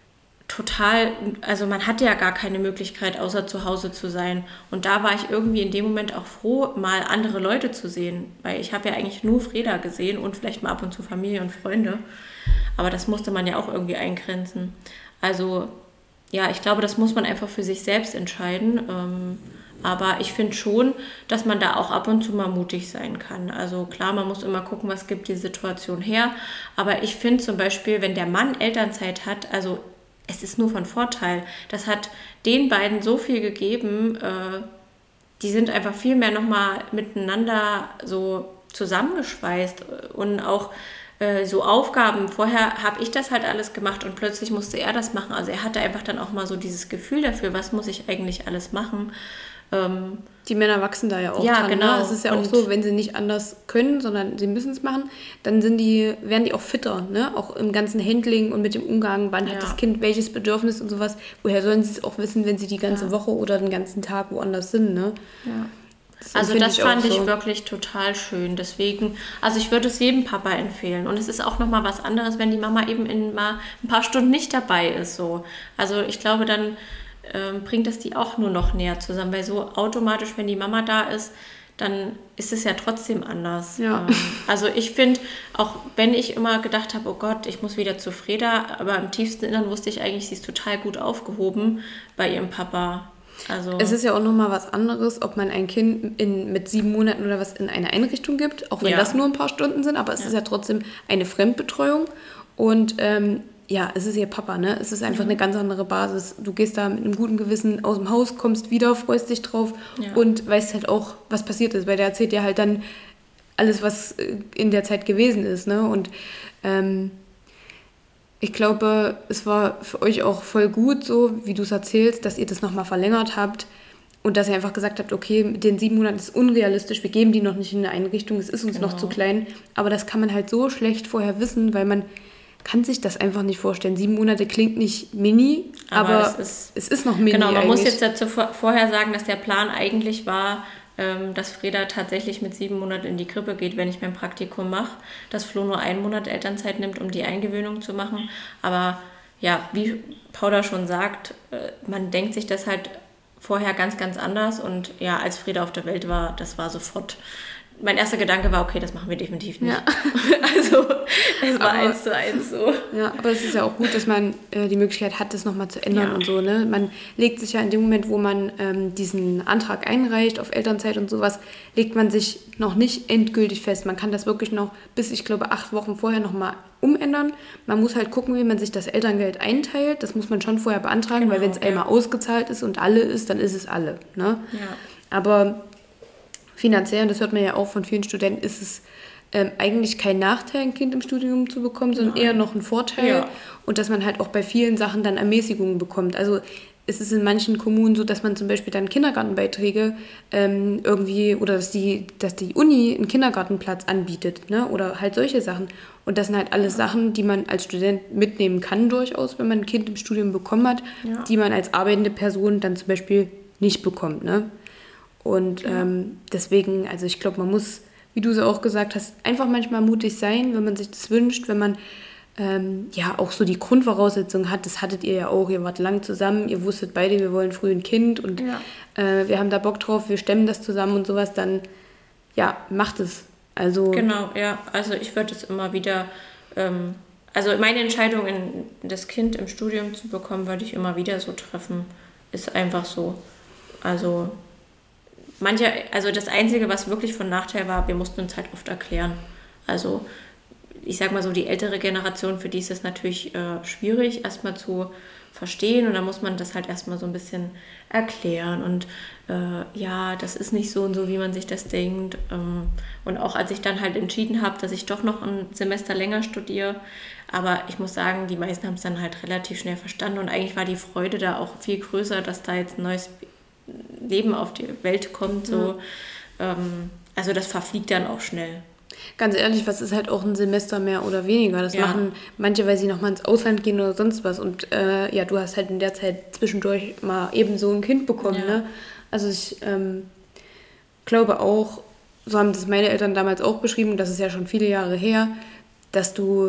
total, also man hatte ja gar keine Möglichkeit, außer zu Hause zu sein. Und da war ich irgendwie in dem Moment auch froh, mal andere Leute zu sehen. Weil ich habe ja eigentlich nur Freda gesehen und vielleicht mal ab und zu Familie und Freunde. Aber das musste man ja auch irgendwie eingrenzen. Also... Ja, ich glaube, das muss man einfach für sich selbst entscheiden. Ähm, aber ich finde schon, dass man da auch ab und zu mal mutig sein kann. Also klar, man muss immer gucken, was gibt die Situation her. Aber ich finde zum Beispiel, wenn der Mann Elternzeit hat, also es ist nur von Vorteil. Das hat den beiden so viel gegeben. Äh, die sind einfach viel mehr nochmal miteinander so zusammengeschweißt und auch so Aufgaben. Vorher habe ich das halt alles gemacht und plötzlich musste er das machen. Also er hatte einfach dann auch mal so dieses Gefühl dafür, was muss ich eigentlich alles machen. Ähm, die Männer wachsen da ja auch ja, dran. Genau. Ne? Es ist ja und auch so, wenn sie nicht anders können, sondern sie müssen es machen, dann sind die, werden die auch fitter. Ne? Auch im ganzen Handling und mit dem Umgang, wann ja. hat das Kind welches Bedürfnis und sowas. Woher sollen sie es auch wissen, wenn sie die ganze ja. Woche oder den ganzen Tag woanders sind? Ne? Ja. Das also das ich fand ich so. wirklich total schön. Deswegen, also ich würde es jedem Papa empfehlen. Und es ist auch nochmal was anderes, wenn die Mama eben in mal ein paar Stunden nicht dabei ist. So. Also ich glaube, dann ähm, bringt das die auch nur noch näher zusammen. Weil so automatisch, wenn die Mama da ist, dann ist es ja trotzdem anders. Ja. Ähm, also ich finde, auch wenn ich immer gedacht habe, oh Gott, ich muss wieder zu Freda, aber im tiefsten Innern wusste ich eigentlich, sie ist total gut aufgehoben bei ihrem Papa. Also es ist ja auch nochmal was anderes, ob man ein Kind in, mit sieben Monaten oder was in eine Einrichtung gibt, auch wenn ja. das nur ein paar Stunden sind, aber es ja. ist ja trotzdem eine Fremdbetreuung und ähm, ja, es ist ihr Papa, ne? Es ist einfach mhm. eine ganz andere Basis. Du gehst da mit einem guten Gewissen aus dem Haus, kommst wieder, freust dich drauf ja. und weißt halt auch, was passiert ist, weil der erzählt dir halt dann alles, was in der Zeit gewesen ist, ne? Und ähm, ich glaube, es war für euch auch voll gut, so wie du es erzählst, dass ihr das nochmal verlängert habt und dass ihr einfach gesagt habt, okay, mit den sieben Monaten ist unrealistisch, wir geben die noch nicht in eine Einrichtung, es ist uns genau. noch zu klein. Aber das kann man halt so schlecht vorher wissen, weil man kann sich das einfach nicht vorstellen. Sieben Monate klingt nicht mini, aber, aber es, ist, es ist noch mini. Genau, man eigentlich. muss jetzt dazu vorher sagen, dass der Plan eigentlich war, dass Freda tatsächlich mit sieben Monaten in die Krippe geht, wenn ich mein Praktikum mache, dass Flo nur einen Monat Elternzeit nimmt, um die Eingewöhnung zu machen. Aber ja, wie Paula schon sagt, man denkt sich das halt vorher ganz, ganz anders. Und ja, als Frieda auf der Welt war, das war sofort... Mein erster Gedanke war, okay, das machen wir definitiv nicht. Ja. Also, es war aber, eins zu eins so. Ja, aber es ist ja auch gut, dass man äh, die Möglichkeit hat, das nochmal zu ändern ja. und so. Ne? Man legt sich ja in dem Moment, wo man ähm, diesen Antrag einreicht auf Elternzeit und sowas, legt man sich noch nicht endgültig fest. Man kann das wirklich noch bis, ich glaube, acht Wochen vorher nochmal umändern. Man muss halt gucken, wie man sich das Elterngeld einteilt. Das muss man schon vorher beantragen, genau, weil wenn es ja. einmal ausgezahlt ist und alle ist, dann ist es alle. Ne? Ja. Aber finanziell, und das hört man ja auch von vielen Studenten, ist es ähm, eigentlich kein Nachteil, ein Kind im Studium zu bekommen, sondern Nein. eher noch ein Vorteil. Ja. Und dass man halt auch bei vielen Sachen dann Ermäßigungen bekommt. Also es ist in manchen Kommunen so, dass man zum Beispiel dann Kindergartenbeiträge ähm, irgendwie, oder dass die, dass die Uni einen Kindergartenplatz anbietet, ne? Oder halt solche Sachen. Und das sind halt alles ja. Sachen, die man als Student mitnehmen kann durchaus, wenn man ein Kind im Studium bekommen hat, ja. die man als arbeitende Person dann zum Beispiel nicht bekommt, ne? Und ja. ähm, deswegen, also ich glaube, man muss, wie du es auch gesagt hast, einfach manchmal mutig sein, wenn man sich das wünscht, wenn man ähm, ja auch so die Grundvoraussetzungen hat. Das hattet ihr ja auch, ihr wart lang zusammen, ihr wusstet beide, wir wollen früh ein Kind und ja. äh, wir haben da Bock drauf, wir stemmen das zusammen und sowas, dann ja, macht es. Also genau, ja, also ich würde es immer wieder, ähm, also meine Entscheidung, in, das Kind im Studium zu bekommen, würde ich immer wieder so treffen. Ist einfach so. Also Manche, also das Einzige, was wirklich von Nachteil war, wir mussten uns halt oft erklären. Also ich sag mal so, die ältere Generation, für die ist es natürlich äh, schwierig, erstmal zu verstehen und dann muss man das halt erstmal so ein bisschen erklären und äh, ja, das ist nicht so und so, wie man sich das denkt. Ähm, und auch als ich dann halt entschieden habe, dass ich doch noch ein Semester länger studiere, aber ich muss sagen, die meisten haben es dann halt relativ schnell verstanden und eigentlich war die Freude da auch viel größer, dass da jetzt ein neues Leben auf die Welt kommt, so. Ja. Ähm, also das verfliegt dann auch schnell. Ganz ehrlich, was ist halt auch ein Semester mehr oder weniger? Das ja. machen manche, weil sie nochmal ins Ausland gehen oder sonst was. Und äh, ja, du hast halt in der Zeit zwischendurch mal eben so ein Kind bekommen, ja. ne? Also ich ähm, glaube auch, so haben das meine Eltern damals auch beschrieben, das ist ja schon viele Jahre her, dass du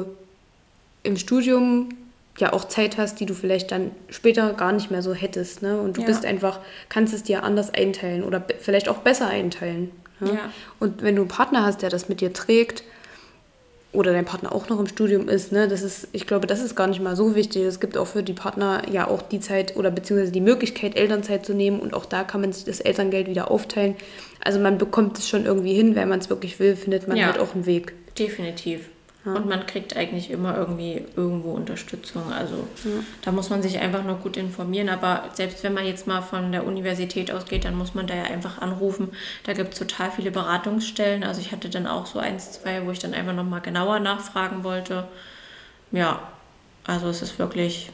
im Studium ja auch Zeit hast, die du vielleicht dann später gar nicht mehr so hättest, ne? Und du ja. bist einfach, kannst es dir anders einteilen oder be- vielleicht auch besser einteilen. Ne? Ja. Und wenn du einen Partner hast, der das mit dir trägt oder dein Partner auch noch im Studium ist, ne, das ist, ich glaube, das ist gar nicht mal so wichtig. Es gibt auch für die Partner ja auch die Zeit oder beziehungsweise die Möglichkeit, Elternzeit zu nehmen und auch da kann man sich das Elterngeld wieder aufteilen. Also man bekommt es schon irgendwie hin, wenn man es wirklich will, findet man ja. halt auch einen Weg. Definitiv. Und man kriegt eigentlich immer irgendwie irgendwo Unterstützung. Also ja. da muss man sich einfach nur gut informieren. Aber selbst wenn man jetzt mal von der Universität ausgeht, dann muss man da ja einfach anrufen. Da gibt es total viele Beratungsstellen. Also ich hatte dann auch so eins, zwei, wo ich dann einfach nochmal genauer nachfragen wollte. Ja, also es ist wirklich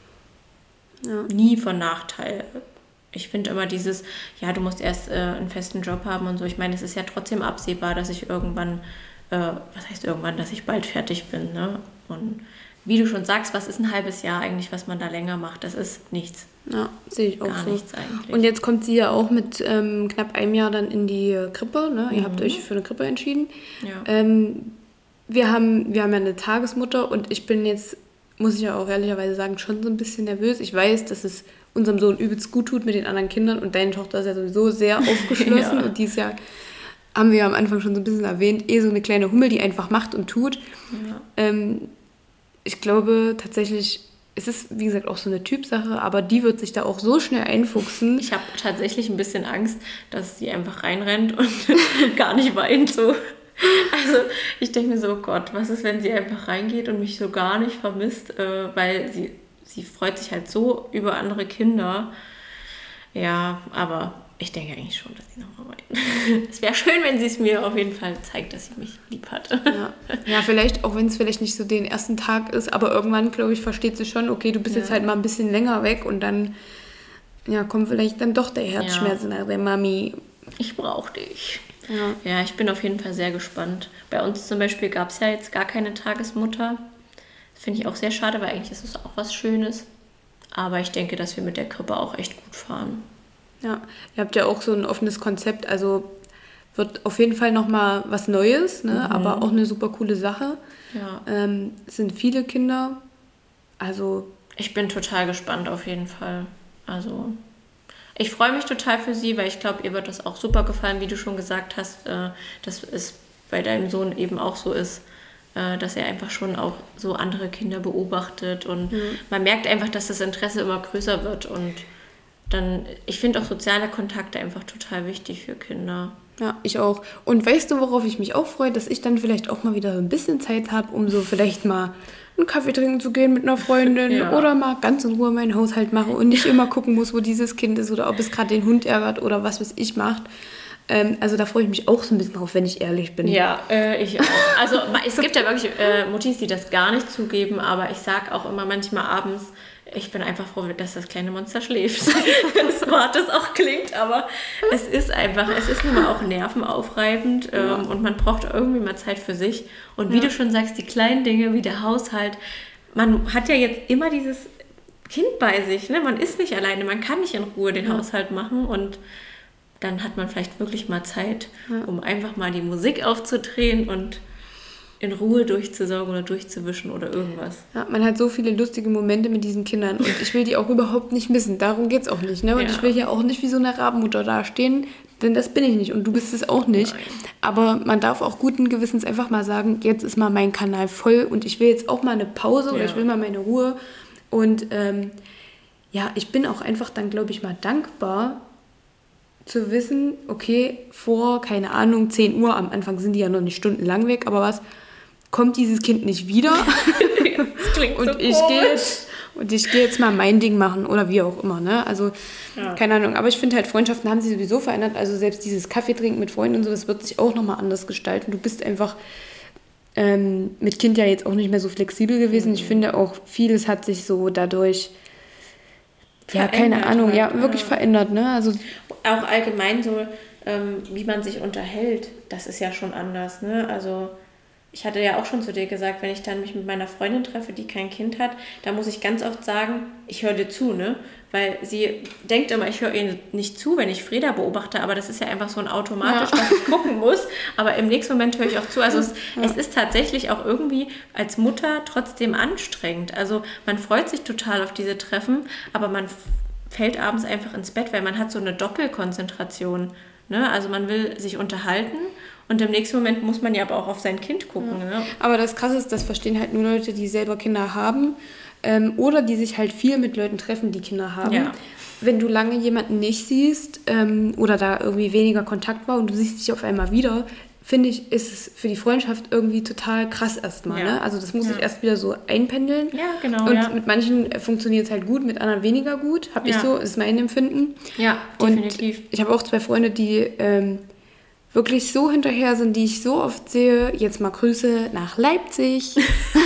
ja. nie von Nachteil. Ich finde immer dieses, ja, du musst erst äh, einen festen Job haben und so. Ich meine, es ist ja trotzdem absehbar, dass ich irgendwann Äh, was heißt irgendwann, dass ich bald fertig bin. Ne? Und wie du schon sagst, was ist ein halbes Jahr eigentlich, was man da länger macht? Das ist nichts. Ja, sehe ich auch Gar so. nichts eigentlich. Und jetzt kommt sie ja auch mit ähm, knapp einem Jahr dann in die Krippe. Ne? Mhm. Ihr habt euch für eine Krippe entschieden. Ja. Ähm, wir, haben, wir haben ja eine Tagesmutter und ich bin jetzt, muss ich ja auch ehrlicherweise sagen, schon so ein bisschen nervös. Ich weiß, dass es unserem Sohn übelst gut tut mit den anderen Kindern und deine Tochter ist ja sowieso sehr aufgeschlossen ja. und die ist ja, haben wir ja am Anfang schon so ein bisschen erwähnt, eh so eine kleine Hummel, die einfach macht und tut. Ja. Ähm, ich glaube tatsächlich, es ist, wie gesagt, auch so eine Typsache, aber die wird sich da auch so schnell einfuchsen. Ich habe tatsächlich ein bisschen Angst, dass sie einfach reinrennt und gar nicht weint. So. Also ich denke mir so, oh Gott, was ist, wenn sie einfach reingeht und mich so gar nicht vermisst, äh, weil sie, sie freut sich halt so über andere Kinder. Ja, aber ich denke eigentlich schon, dass sie nochmal weint. Es wäre schön, wenn sie es mir auf jeden Fall zeigt, dass sie mich lieb hat. Ja, ja vielleicht, auch wenn es vielleicht nicht so den ersten Tag ist, aber irgendwann, glaube ich, versteht sie schon, okay, du bist ja. jetzt halt mal ein bisschen länger weg und dann ja, kommt vielleicht dann doch der Herzschmerz ja. nach der Mami. Ich brauche dich. Ja. ja, ich bin auf jeden Fall sehr gespannt. Bei uns zum Beispiel gab es ja jetzt gar keine Tagesmutter. Das finde ich auch sehr schade, weil eigentlich ist es auch was Schönes. Aber ich denke, dass wir mit der Krippe auch echt gut fahren. Ja, ihr habt ja auch so ein offenes Konzept, also wird auf jeden Fall nochmal was Neues, ne? Mhm. Aber auch eine super coole Sache. Ja. Ähm, es sind viele Kinder, also... Ich bin total gespannt auf jeden Fall. Also Ich freue mich total für sie, weil ich glaube, ihr wird das auch super gefallen, wie du schon gesagt hast, äh, dass es bei deinem Sohn eben auch so ist, äh, dass er einfach schon auch so andere Kinder beobachtet und mhm. man merkt einfach, dass das Interesse immer größer wird und dann, ich finde auch soziale Kontakte einfach total wichtig für Kinder. Ja, ich auch. Und weißt du, worauf ich mich auch freue, dass ich dann vielleicht auch mal wieder ein bisschen Zeit habe, um so vielleicht mal einen Kaffee trinken zu gehen mit einer Freundin ja. oder mal ganz in Ruhe meinen Haushalt mache und nicht immer gucken muss, wo dieses Kind ist oder ob es gerade den Hund ärgert oder was weiß ich macht. Ähm, also da freue ich mich auch so ein bisschen drauf, wenn ich ehrlich bin. Ja, äh, ich auch. Also es gibt ja wirklich äh, Muttis, die das gar nicht zugeben, aber ich sage auch immer manchmal abends, ich bin einfach froh, dass das kleine Monster schläft. So hart das auch klingt, aber es ist einfach, es ist nun mal auch nervenaufreibend ähm, ja. und man braucht irgendwie mal Zeit für sich. Und wie ja. du schon sagst, die kleinen Dinge wie der Haushalt, man hat ja jetzt immer dieses Kind bei sich, ne? Man ist nicht alleine, man kann nicht in Ruhe den ja. Haushalt machen und dann hat man vielleicht wirklich mal Zeit, ja. um einfach mal die Musik aufzudrehen und in Ruhe durchzusaugen oder durchzuwischen oder irgendwas. Ja, man hat so viele lustige Momente mit diesen Kindern und ich will die auch überhaupt nicht missen. Darum geht es auch nicht. Ne? Und ja. ich will hier auch nicht wie so eine Rabenmutter dastehen, denn das bin ich nicht und du bist es auch nicht. Nein. Aber man darf auch guten Gewissens einfach mal sagen, jetzt ist mal mein Kanal voll und ich will jetzt auch mal eine Pause oder ja. ich will mal meine Ruhe. Und ähm, ja, ich bin auch einfach dann, glaube ich, mal dankbar zu wissen, okay, vor, keine Ahnung, zehn Uhr, am Anfang sind die ja noch nicht stundenlang weg, aber was, kommt dieses Kind nicht wieder das klingt und so ich gehe jetzt und ich gehe jetzt mal mein Ding machen oder wie auch immer, ne? Also ja. keine Ahnung, aber ich finde halt, Freundschaften haben sich sowieso verändert, also selbst dieses Kaffee trinken mit Freunden und so, das wird sich auch nochmal anders gestalten. Du bist einfach ähm, mit Kind ja jetzt auch nicht mehr so flexibel gewesen. Mhm. Ich finde auch, vieles hat sich so dadurch ja, keine Ahnung, halt, ja, wirklich ja. verändert, ne? Also auch allgemein so, ähm, wie man sich unterhält, das ist ja schon anders, ne? Also ich hatte ja auch schon zu dir gesagt, wenn ich dann mich mit meiner Freundin treffe, die kein Kind hat, da muss ich ganz oft sagen, ich höre dir zu, ne? Weil sie denkt immer, ich höre ihr nicht zu, wenn ich Freda beobachte, aber das ist ja einfach so ein automatisch, ja. dass ich gucken muss. Aber im nächsten Moment höre ich auch zu. Also es, ja. es ist tatsächlich auch irgendwie als Mutter trotzdem anstrengend. Also man freut sich total auf diese Treffen, aber man fällt abends einfach ins Bett, weil man hat so eine Doppelkonzentration. Ne? Also man will sich unterhalten und im nächsten Moment muss man ja aber auch auf sein Kind gucken. Ja. Ne? Aber das Krasse ist, das verstehen halt nur Leute, die selber Kinder haben ähm, oder die sich halt viel mit Leuten treffen, die Kinder haben. Ja. Wenn du lange jemanden nicht siehst ähm, oder da irgendwie weniger Kontakt war und du siehst dich auf einmal wieder, finde ich, ist es für die Freundschaft irgendwie total krass erstmal. Ja. Ne? Also das muss ja. sich erst wieder so einpendeln. Ja, genau. Und ja. mit manchen funktioniert es halt gut, mit anderen weniger gut. Habe ja. ich so, ist mein Empfinden. Ja, definitiv. Und ich habe auch zwei Freunde, die ähm, wirklich so hinterher sind, die ich so oft sehe. Jetzt mal Grüße nach Leipzig.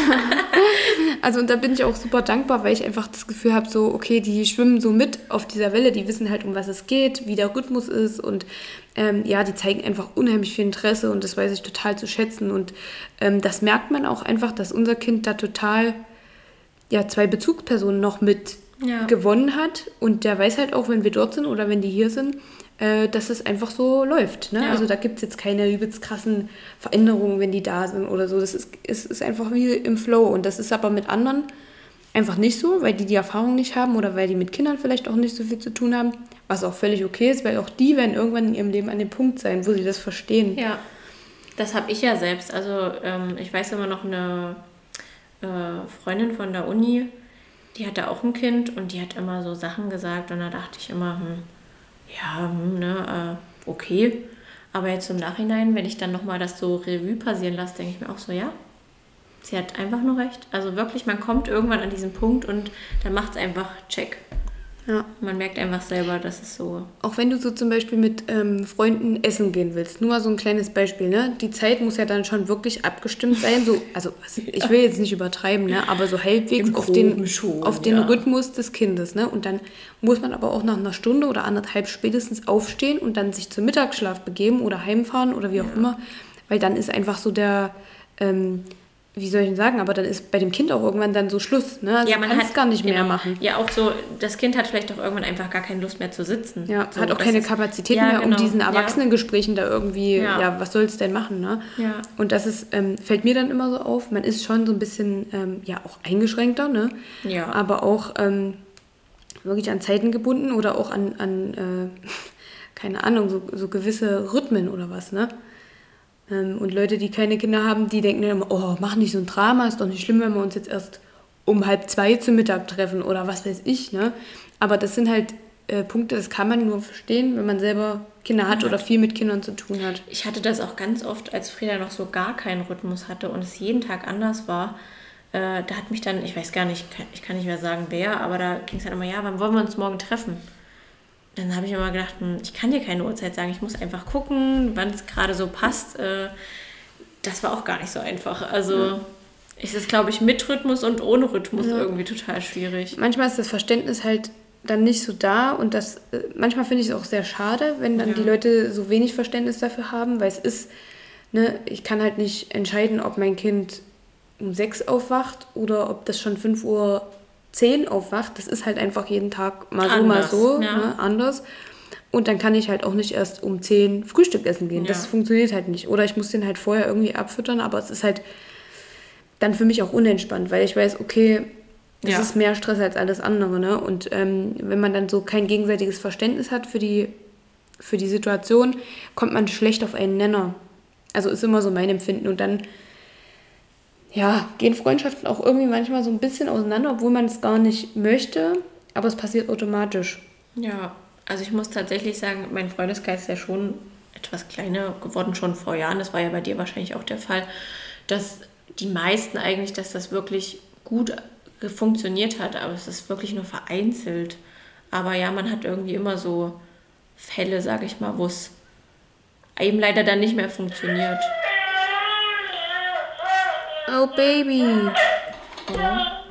Also und da bin ich auch super dankbar, weil ich einfach das Gefühl habe, so okay, die schwimmen so mit auf dieser Welle, die wissen halt, um was es geht, wie der Rhythmus ist und ähm, ja, die zeigen einfach unheimlich viel Interesse und das weiß ich total zu schätzen und ähm, das merkt man auch einfach, dass unser Kind da total ja, zwei Bezugspersonen noch mit ja. gewonnen hat und der weiß halt auch, wenn wir dort sind oder wenn die hier sind, dass es einfach so läuft. Ne? Ja. Also da gibt es jetzt keine übelst krassen Veränderungen, wenn die da sind oder so. Das ist, es ist einfach wie im Flow. Und das ist aber mit anderen einfach nicht so, weil die die Erfahrung nicht haben oder weil die mit Kindern vielleicht auch nicht so viel zu tun haben. Was auch völlig okay ist, weil auch die werden irgendwann in ihrem Leben an dem Punkt sein, wo sie das verstehen. Ja, das habe ich ja selbst. Also ähm, ich weiß immer noch eine äh, Freundin von der Uni, die hatte auch ein Kind und die hat immer so Sachen gesagt und da dachte ich immer, hm, ja, ne, äh, okay. Aber jetzt im Nachhinein, wenn ich dann nochmal das so Revue passieren lasse, denke ich mir auch so, ja, sie hat einfach nur recht. Also wirklich, man kommt irgendwann an diesen Punkt und dann macht es einfach Check. Ja. Man merkt einfach selber, dass es so... Auch wenn du so zum Beispiel mit ähm, Freunden essen gehen willst, nur mal so ein kleines Beispiel, ne? Die Zeit muss ja dann schon wirklich abgestimmt sein, so, also ich will jetzt nicht übertreiben, ne? Aber so halbwegs auf den, schon, auf den ja. Rhythmus des Kindes, ne? Und dann muss man aber auch nach einer Stunde oder anderthalb spätestens aufstehen und dann sich zum Mittagsschlaf begeben oder heimfahren oder wie auch ja. immer, weil dann ist einfach so der... Ähm, wie soll ich denn sagen, aber dann ist bei dem Kind auch irgendwann dann so Schluss, ne? Also ja, man kann hat es gar nicht genau, mehr machen. Ja, auch so, das Kind hat vielleicht auch irgendwann einfach gar keine Lust mehr zu sitzen. Ja, so, hat auch keine ist, Kapazität ja, mehr, genau. um diesen Erwachsenengesprächen da irgendwie, ja, ja was soll es denn machen, ne? Ja. Und das ist, ähm, fällt mir dann immer so auf, man ist schon so ein bisschen, ähm, ja, auch eingeschränkter, ne? Ja. Aber auch, ähm, wirklich an Zeiten gebunden oder auch an, an äh, keine Ahnung, so, so gewisse Rhythmen oder was, ne? Ähm, und Leute, die keine Kinder haben, die denken dann immer, oh, mach nicht so ein Drama, ist doch nicht schlimm, wenn wir uns jetzt erst um halb zwei zum Mittag treffen oder was weiß ich, ne? Aber das sind halt äh, Punkte, das kann man nur verstehen, wenn man selber Kinder hat oder viel mit Kindern zu tun hat. Ich hatte das auch ganz oft, als Frieda noch so gar keinen Rhythmus hatte und es jeden Tag anders war. Äh, da hat mich dann, ich weiß gar nicht, ich kann nicht mehr sagen wer, aber da ging es dann immer, ja, wann wollen wir uns morgen treffen? Dann habe ich immer gedacht, ich kann dir keine Uhrzeit sagen, ich muss einfach gucken, wann es gerade so passt. Äh, das war auch gar nicht so einfach. Also ja. Es ist, glaube ich, mit Rhythmus und ohne Rhythmus ja. irgendwie total schwierig. Manchmal ist das Verständnis halt dann nicht so da und das äh, manchmal finde ich es auch sehr schade, wenn dann ja. die Leute so wenig Verständnis dafür haben, weil es ist, ne, ich kann halt nicht entscheiden, ob mein Kind um sechs aufwacht oder ob das schon fünf Uhr zehn aufwacht. Das ist halt einfach jeden Tag mal so, anders, mal so, ja. ne, anders. Und dann kann ich halt auch nicht erst um zehn Frühstück essen gehen. Ja. Das funktioniert halt nicht. Oder ich muss den halt vorher irgendwie abfüttern, aber es ist halt dann für mich auch unentspannt, weil ich weiß, okay, das ja. ist mehr Stress als alles andere, ne? Und ähm, wenn man dann so kein gegenseitiges Verständnis hat für die, für die Situation, kommt man schlecht auf einen Nenner. Also ist immer so mein Empfinden. Und dann ja, gehen Freundschaften auch irgendwie manchmal so ein bisschen auseinander, obwohl man es gar nicht möchte, aber es passiert automatisch. Ja, also ich muss tatsächlich sagen, mein Freundeskreis ist ja schon etwas kleiner geworden, schon vor Jahren, das war ja bei dir wahrscheinlich auch der Fall, dass die meisten eigentlich, dass das wirklich gut funktioniert hat, aber es ist wirklich nur vereinzelt. Aber ja, man hat irgendwie immer so Fälle, sag ich mal, wo es eben leider dann nicht mehr funktioniert. Oh, Baby. Ja.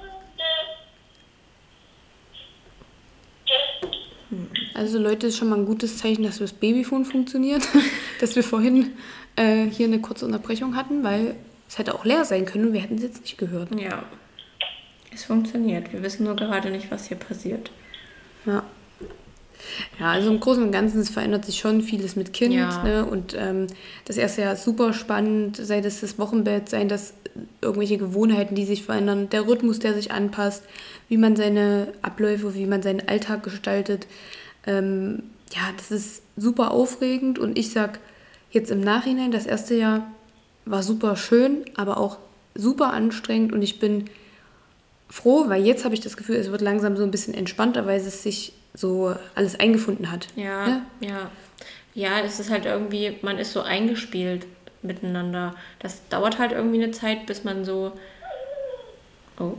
Also Leute, ist schon mal ein gutes Zeichen, dass das Babyphone funktioniert. Dass wir vorhin äh, hier eine kurze Unterbrechung hatten, weil es hätte auch leer sein können und wir hätten es jetzt nicht gehört. Ja, es funktioniert. Wir wissen nur gerade nicht, was hier passiert. Ja. Ja, also im Großen und Ganzen es verändert sich schon vieles mit Kind. Ja. Ne? Und ähm, das erste Jahr ist super spannend, sei das das Wochenbett, sei das irgendwelche Gewohnheiten, die sich verändern, der Rhythmus, der sich anpasst, wie man seine Abläufe, wie man seinen Alltag gestaltet. Ähm, ja, das ist super aufregend und ich sag jetzt im Nachhinein, das erste Jahr war super schön, aber auch super anstrengend und ich bin froh, weil jetzt habe ich das Gefühl, es wird langsam so ein bisschen entspannter, weil es sich so alles eingefunden hat. Ja, ja, ja. Ja, es ist halt irgendwie, man ist so eingespielt miteinander. Das dauert halt irgendwie eine Zeit, bis man so... Oh.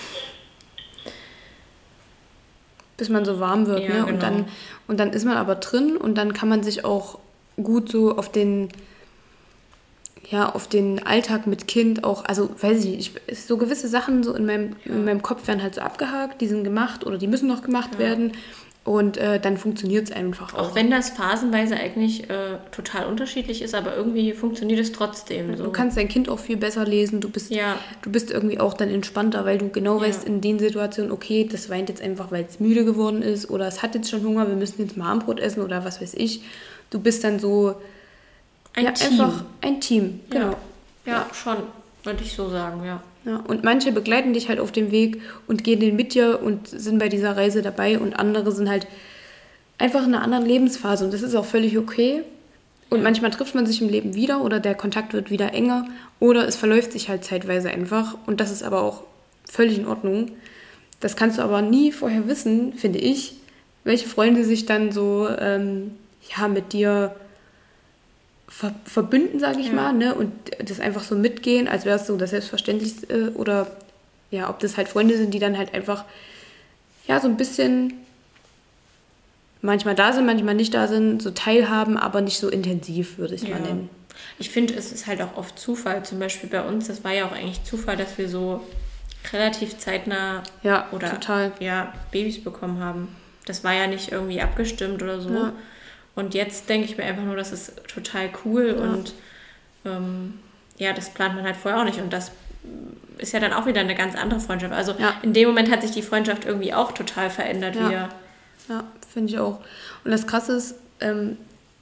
Bis man so warm wird, ja, ne? Genau. Und dann, und dann ist man aber drin und dann kann man sich auch gut so auf den... ja, auf den Alltag mit Kind auch, also weiß ich nicht, ich, so gewisse Sachen so in meinem, ja. in meinem Kopf werden halt so abgehakt, die sind gemacht oder die müssen noch gemacht ja. werden und äh, dann funktioniert es einfach auch. Auch wenn das phasenweise eigentlich äh, total unterschiedlich ist, aber irgendwie funktioniert es trotzdem. So. Du kannst dein Kind auch viel besser lesen, du bist, ja. du bist irgendwie auch dann entspannter, weil du genau ja. weißt in den Situationen, okay, das weint jetzt einfach, weil es müde geworden ist oder es hat jetzt schon Hunger, wir müssen jetzt mal Abendbrot essen oder was weiß ich. Du bist dann so... Ein ja, Team. Einfach ein Team, genau. Ja, ja schon, würde ich so sagen, ja. ja. Und manche begleiten dich halt auf dem Weg und gehen den mit dir und sind bei dieser Reise dabei und andere sind halt einfach in einer anderen Lebensphase und das ist auch völlig okay. Und manchmal trifft man sich im Leben wieder oder der Kontakt wird wieder enger oder es verläuft sich halt zeitweise einfach und das ist aber auch völlig in Ordnung. Das kannst du aber nie vorher wissen, finde ich, welche Freunde sich dann so ähm, ja, mit dir ver- verbünden, sage ich ja. mal, ne? Und das einfach so mitgehen, als wäre es so das Selbstverständlichste oder ja, ob das halt Freunde sind, die dann halt einfach ja, so ein bisschen manchmal da sind, manchmal nicht da sind, so teilhaben, aber nicht so intensiv, würde ich ja. mal nennen. Ich finde, es ist halt auch oft Zufall. Zum Beispiel bei uns, das war ja auch eigentlich Zufall, dass wir so relativ zeitnah ja, oder total. Ja, Babys bekommen haben. Das war ja nicht irgendwie abgestimmt oder so. Ja. Und jetzt denke ich mir einfach nur, das ist total cool ja. und ähm, ja, das plant man halt vorher auch nicht. Und das ist ja dann auch wieder eine ganz andere Freundschaft. Also ja. in dem Moment hat sich die Freundschaft irgendwie auch total verändert ja. wieder. Ja, finde ich auch. Und das Krasse ist, ähm,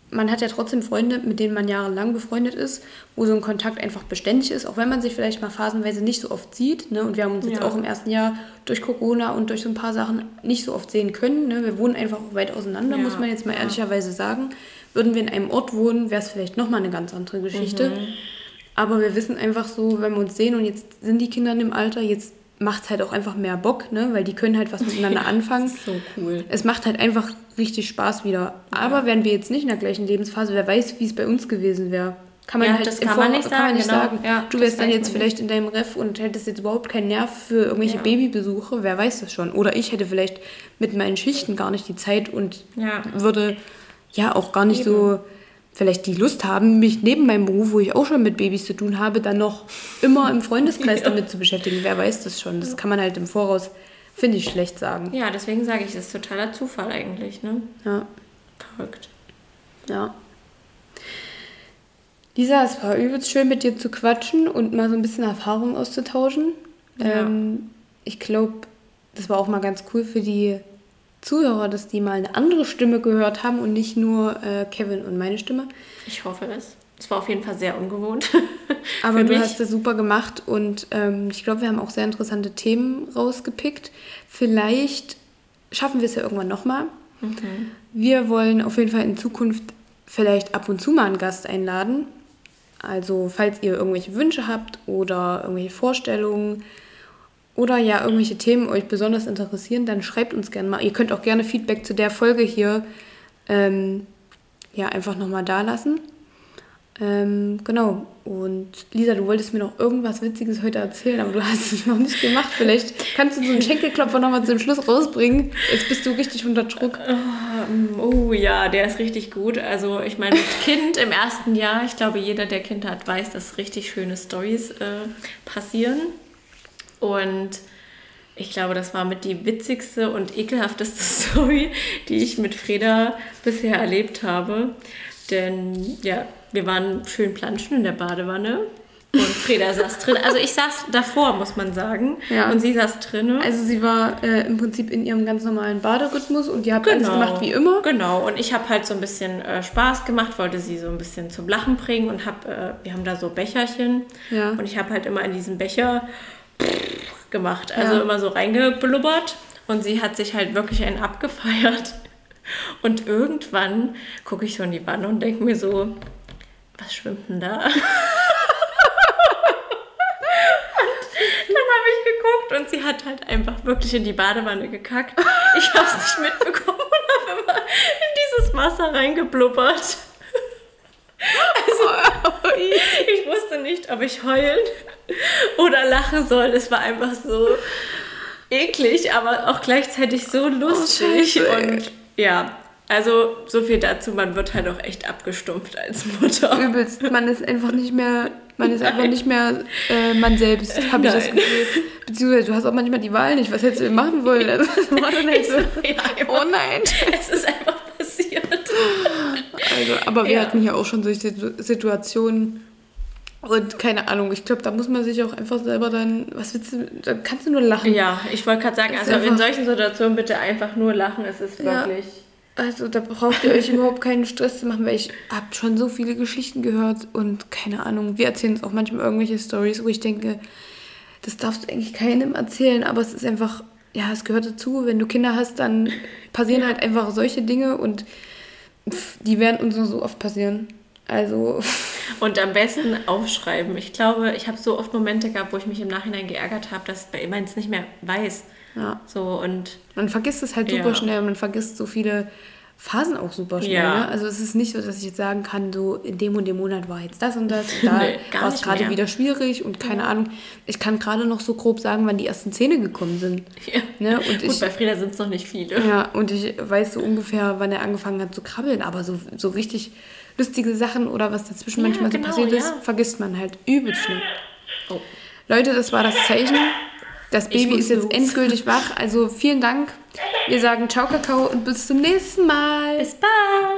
man hat ja trotzdem Freunde, mit denen man jahrelang befreundet ist, wo so ein Kontakt einfach beständig ist, auch wenn man sich vielleicht mal phasenweise nicht so oft sieht. Ne? Und wir haben uns jetzt Ja. auch im ersten Jahr durch Corona und durch so ein paar Sachen nicht so oft sehen können. Ne? Wir wohnen einfach auch weit auseinander, Ja, muss man jetzt mal ja. ehrlicherweise sagen. Würden wir in einem Ort wohnen, wäre es vielleicht nochmal eine ganz andere Geschichte. Mhm. Aber wir wissen einfach so, wenn wir uns sehen und jetzt sind die Kinder in dem Alter, jetzt macht es halt auch einfach mehr Bock, ne? Weil die können halt was miteinander anfangen. Das ist so cool. Es macht halt einfach richtig Spaß wieder. Aber wären wir jetzt nicht in der gleichen Lebensphase, wer weiß, wie es bei uns gewesen wäre. Kann man Ja, halt das im kann man Vor- nicht kann man sagen, nicht genau. sagen. Ja, du das wärst dann weiß jetzt man vielleicht in deinem Ref und hättest jetzt überhaupt keinen Nerv für irgendwelche Ja. Babybesuche. Wer weiß das schon. Oder ich hätte vielleicht mit meinen Schichten gar nicht die Zeit und Ja. würde ja auch gar nicht Eben. so vielleicht die Lust haben, mich neben meinem Beruf, wo ich auch schon mit Babys zu tun habe, dann noch immer im Freundeskreis Ja. damit zu beschäftigen. Wer weiß das schon. Das kann man halt im Voraus, finde ich, schlecht sagen. Ja, deswegen sage ich, das ist totaler Zufall eigentlich, ne? Ja. Verrückt. Ja. Lisa, es war übelst schön, mit dir zu quatschen und mal so ein bisschen Erfahrung auszutauschen. Ja. Ähm, ich glaube, das war auch mal ganz cool für die Zuhörer, dass die mal eine andere Stimme gehört haben und nicht nur äh, Kevin und meine Stimme. Ich hoffe es. Es war auf jeden Fall sehr ungewohnt. Aber Für du mich. hast das super gemacht und ähm, ich glaube, wir haben auch sehr interessante Themen rausgepickt. Vielleicht schaffen wir es ja irgendwann nochmal. Mhm. Wir wollen auf jeden Fall in Zukunft vielleicht ab und zu mal einen Gast einladen. Also falls ihr irgendwelche Wünsche habt oder irgendwelche Vorstellungen oder ja irgendwelche Themen euch besonders interessieren, dann schreibt uns gerne mal. Ihr könnt auch gerne Feedback zu der Folge hier ähm, ja, einfach nochmal da lassen. Ähm, genau. Und Lisa, du wolltest mir noch irgendwas Witziges heute erzählen, aber du hast es noch nicht gemacht. Vielleicht kannst du so einen Schenkelklopfer nochmal zum Schluss rausbringen. Jetzt bist du richtig unter Druck. Oh ja, der ist richtig gut. Also ich meine, mit Kind im ersten Jahr, ich glaube, jeder, der Kinder hat, weiß, dass richtig schöne Storys äh, passieren. Und ich glaube, das war mit die witzigste und ekelhafteste Story, die ich mit Freda bisher erlebt habe. Denn ja, wir waren schön planschen in der Badewanne und Freda saß drin. Also ich saß davor, muss man sagen. Ja. Und sie saß drin. Also sie war äh, im Prinzip in ihrem ganz normalen Baderhythmus und ihr habt alles gemacht wie immer. Genau, und ich habe halt so ein bisschen äh, Spaß gemacht, wollte sie so ein bisschen zum Lachen bringen und hab, äh, wir haben da so Becherchen Ja. und ich habe halt immer in diesen Becher gemacht, also Ja. immer so reingeblubbert und sie hat sich halt wirklich einen abgefeiert und irgendwann gucke ich so in die Wanne und denke mir so, was schwimmt denn da? Dann habe ich geguckt und sie hat halt einfach wirklich in die Badewanne gekackt. Ich habe es nicht mitbekommen und habe immer in dieses Wasser reingeblubbert. Also, ich wusste nicht, ob ich heulen oder lachen soll. Es war einfach so eklig, aber auch gleichzeitig so lustig. Oh, Scheiße, ey. Und ja, also so viel dazu, man wird halt auch echt abgestumpft als Mutter. Übelst. Man ist einfach nicht mehr, man ist einfach nicht mehr äh, man selbst, habe ich das Nein. Gefühl. Beziehungsweise du hast auch manchmal die Wahl nicht, was hättest du machen wollen. Also, das war dann halt so, Ja, oh nein. es ist einfach passiert. Also, aber wir Ja. hatten hier auch schon solche Situ- Situationen und keine Ahnung, ich glaube, da muss man sich auch einfach selber dann, was willst du, da kannst du nur lachen. Ja, ich wollte gerade sagen, Es ist also in einfach- solchen Situationen bitte einfach nur lachen, es ist Ja. wirklich... Also da braucht ihr euch überhaupt keinen Stress zu machen, weil ich habe schon so viele Geschichten gehört und keine Ahnung, wir erzählen uns auch manchmal irgendwelche Storys, wo ich denke, das darfst du eigentlich keinem erzählen, aber es ist einfach, ja, es gehört dazu. Wenn du Kinder hast, dann passieren halt einfach solche Dinge und pff, die werden uns noch so oft passieren. Also, Und am besten aufschreiben. Ich glaube, ich habe so oft Momente gehabt, wo ich mich im Nachhinein geärgert habe, dass man es nicht mehr weiß. ja, So und man vergisst es halt super Ja. schnell und man vergisst so viele Phasen auch super schnell. Ja. Ne? Also es ist nicht so, dass ich jetzt sagen kann, so in dem und dem Monat war jetzt das und das und da Nee, gar war es nicht gerade mehr. wieder schwierig und keine Ahnung. Ich kann gerade noch so grob sagen, wann die ersten Zähne gekommen sind. ja. Ne? Und Gut, ich, bei Frieda sind es noch nicht viele. ja, und ich weiß so ungefähr, wann er angefangen hat zu krabbeln, aber so, so richtig lustige Sachen oder was dazwischen Ja, manchmal genau, so passiert ist, ja. vergisst man halt übelst schnell. Oh. Leute, das war das Zeichen. Das Ich Baby muss ist jetzt los. endgültig wach. Also vielen Dank. Wir sagen Ciao, Kakao und bis zum nächsten Mal. Bis bald!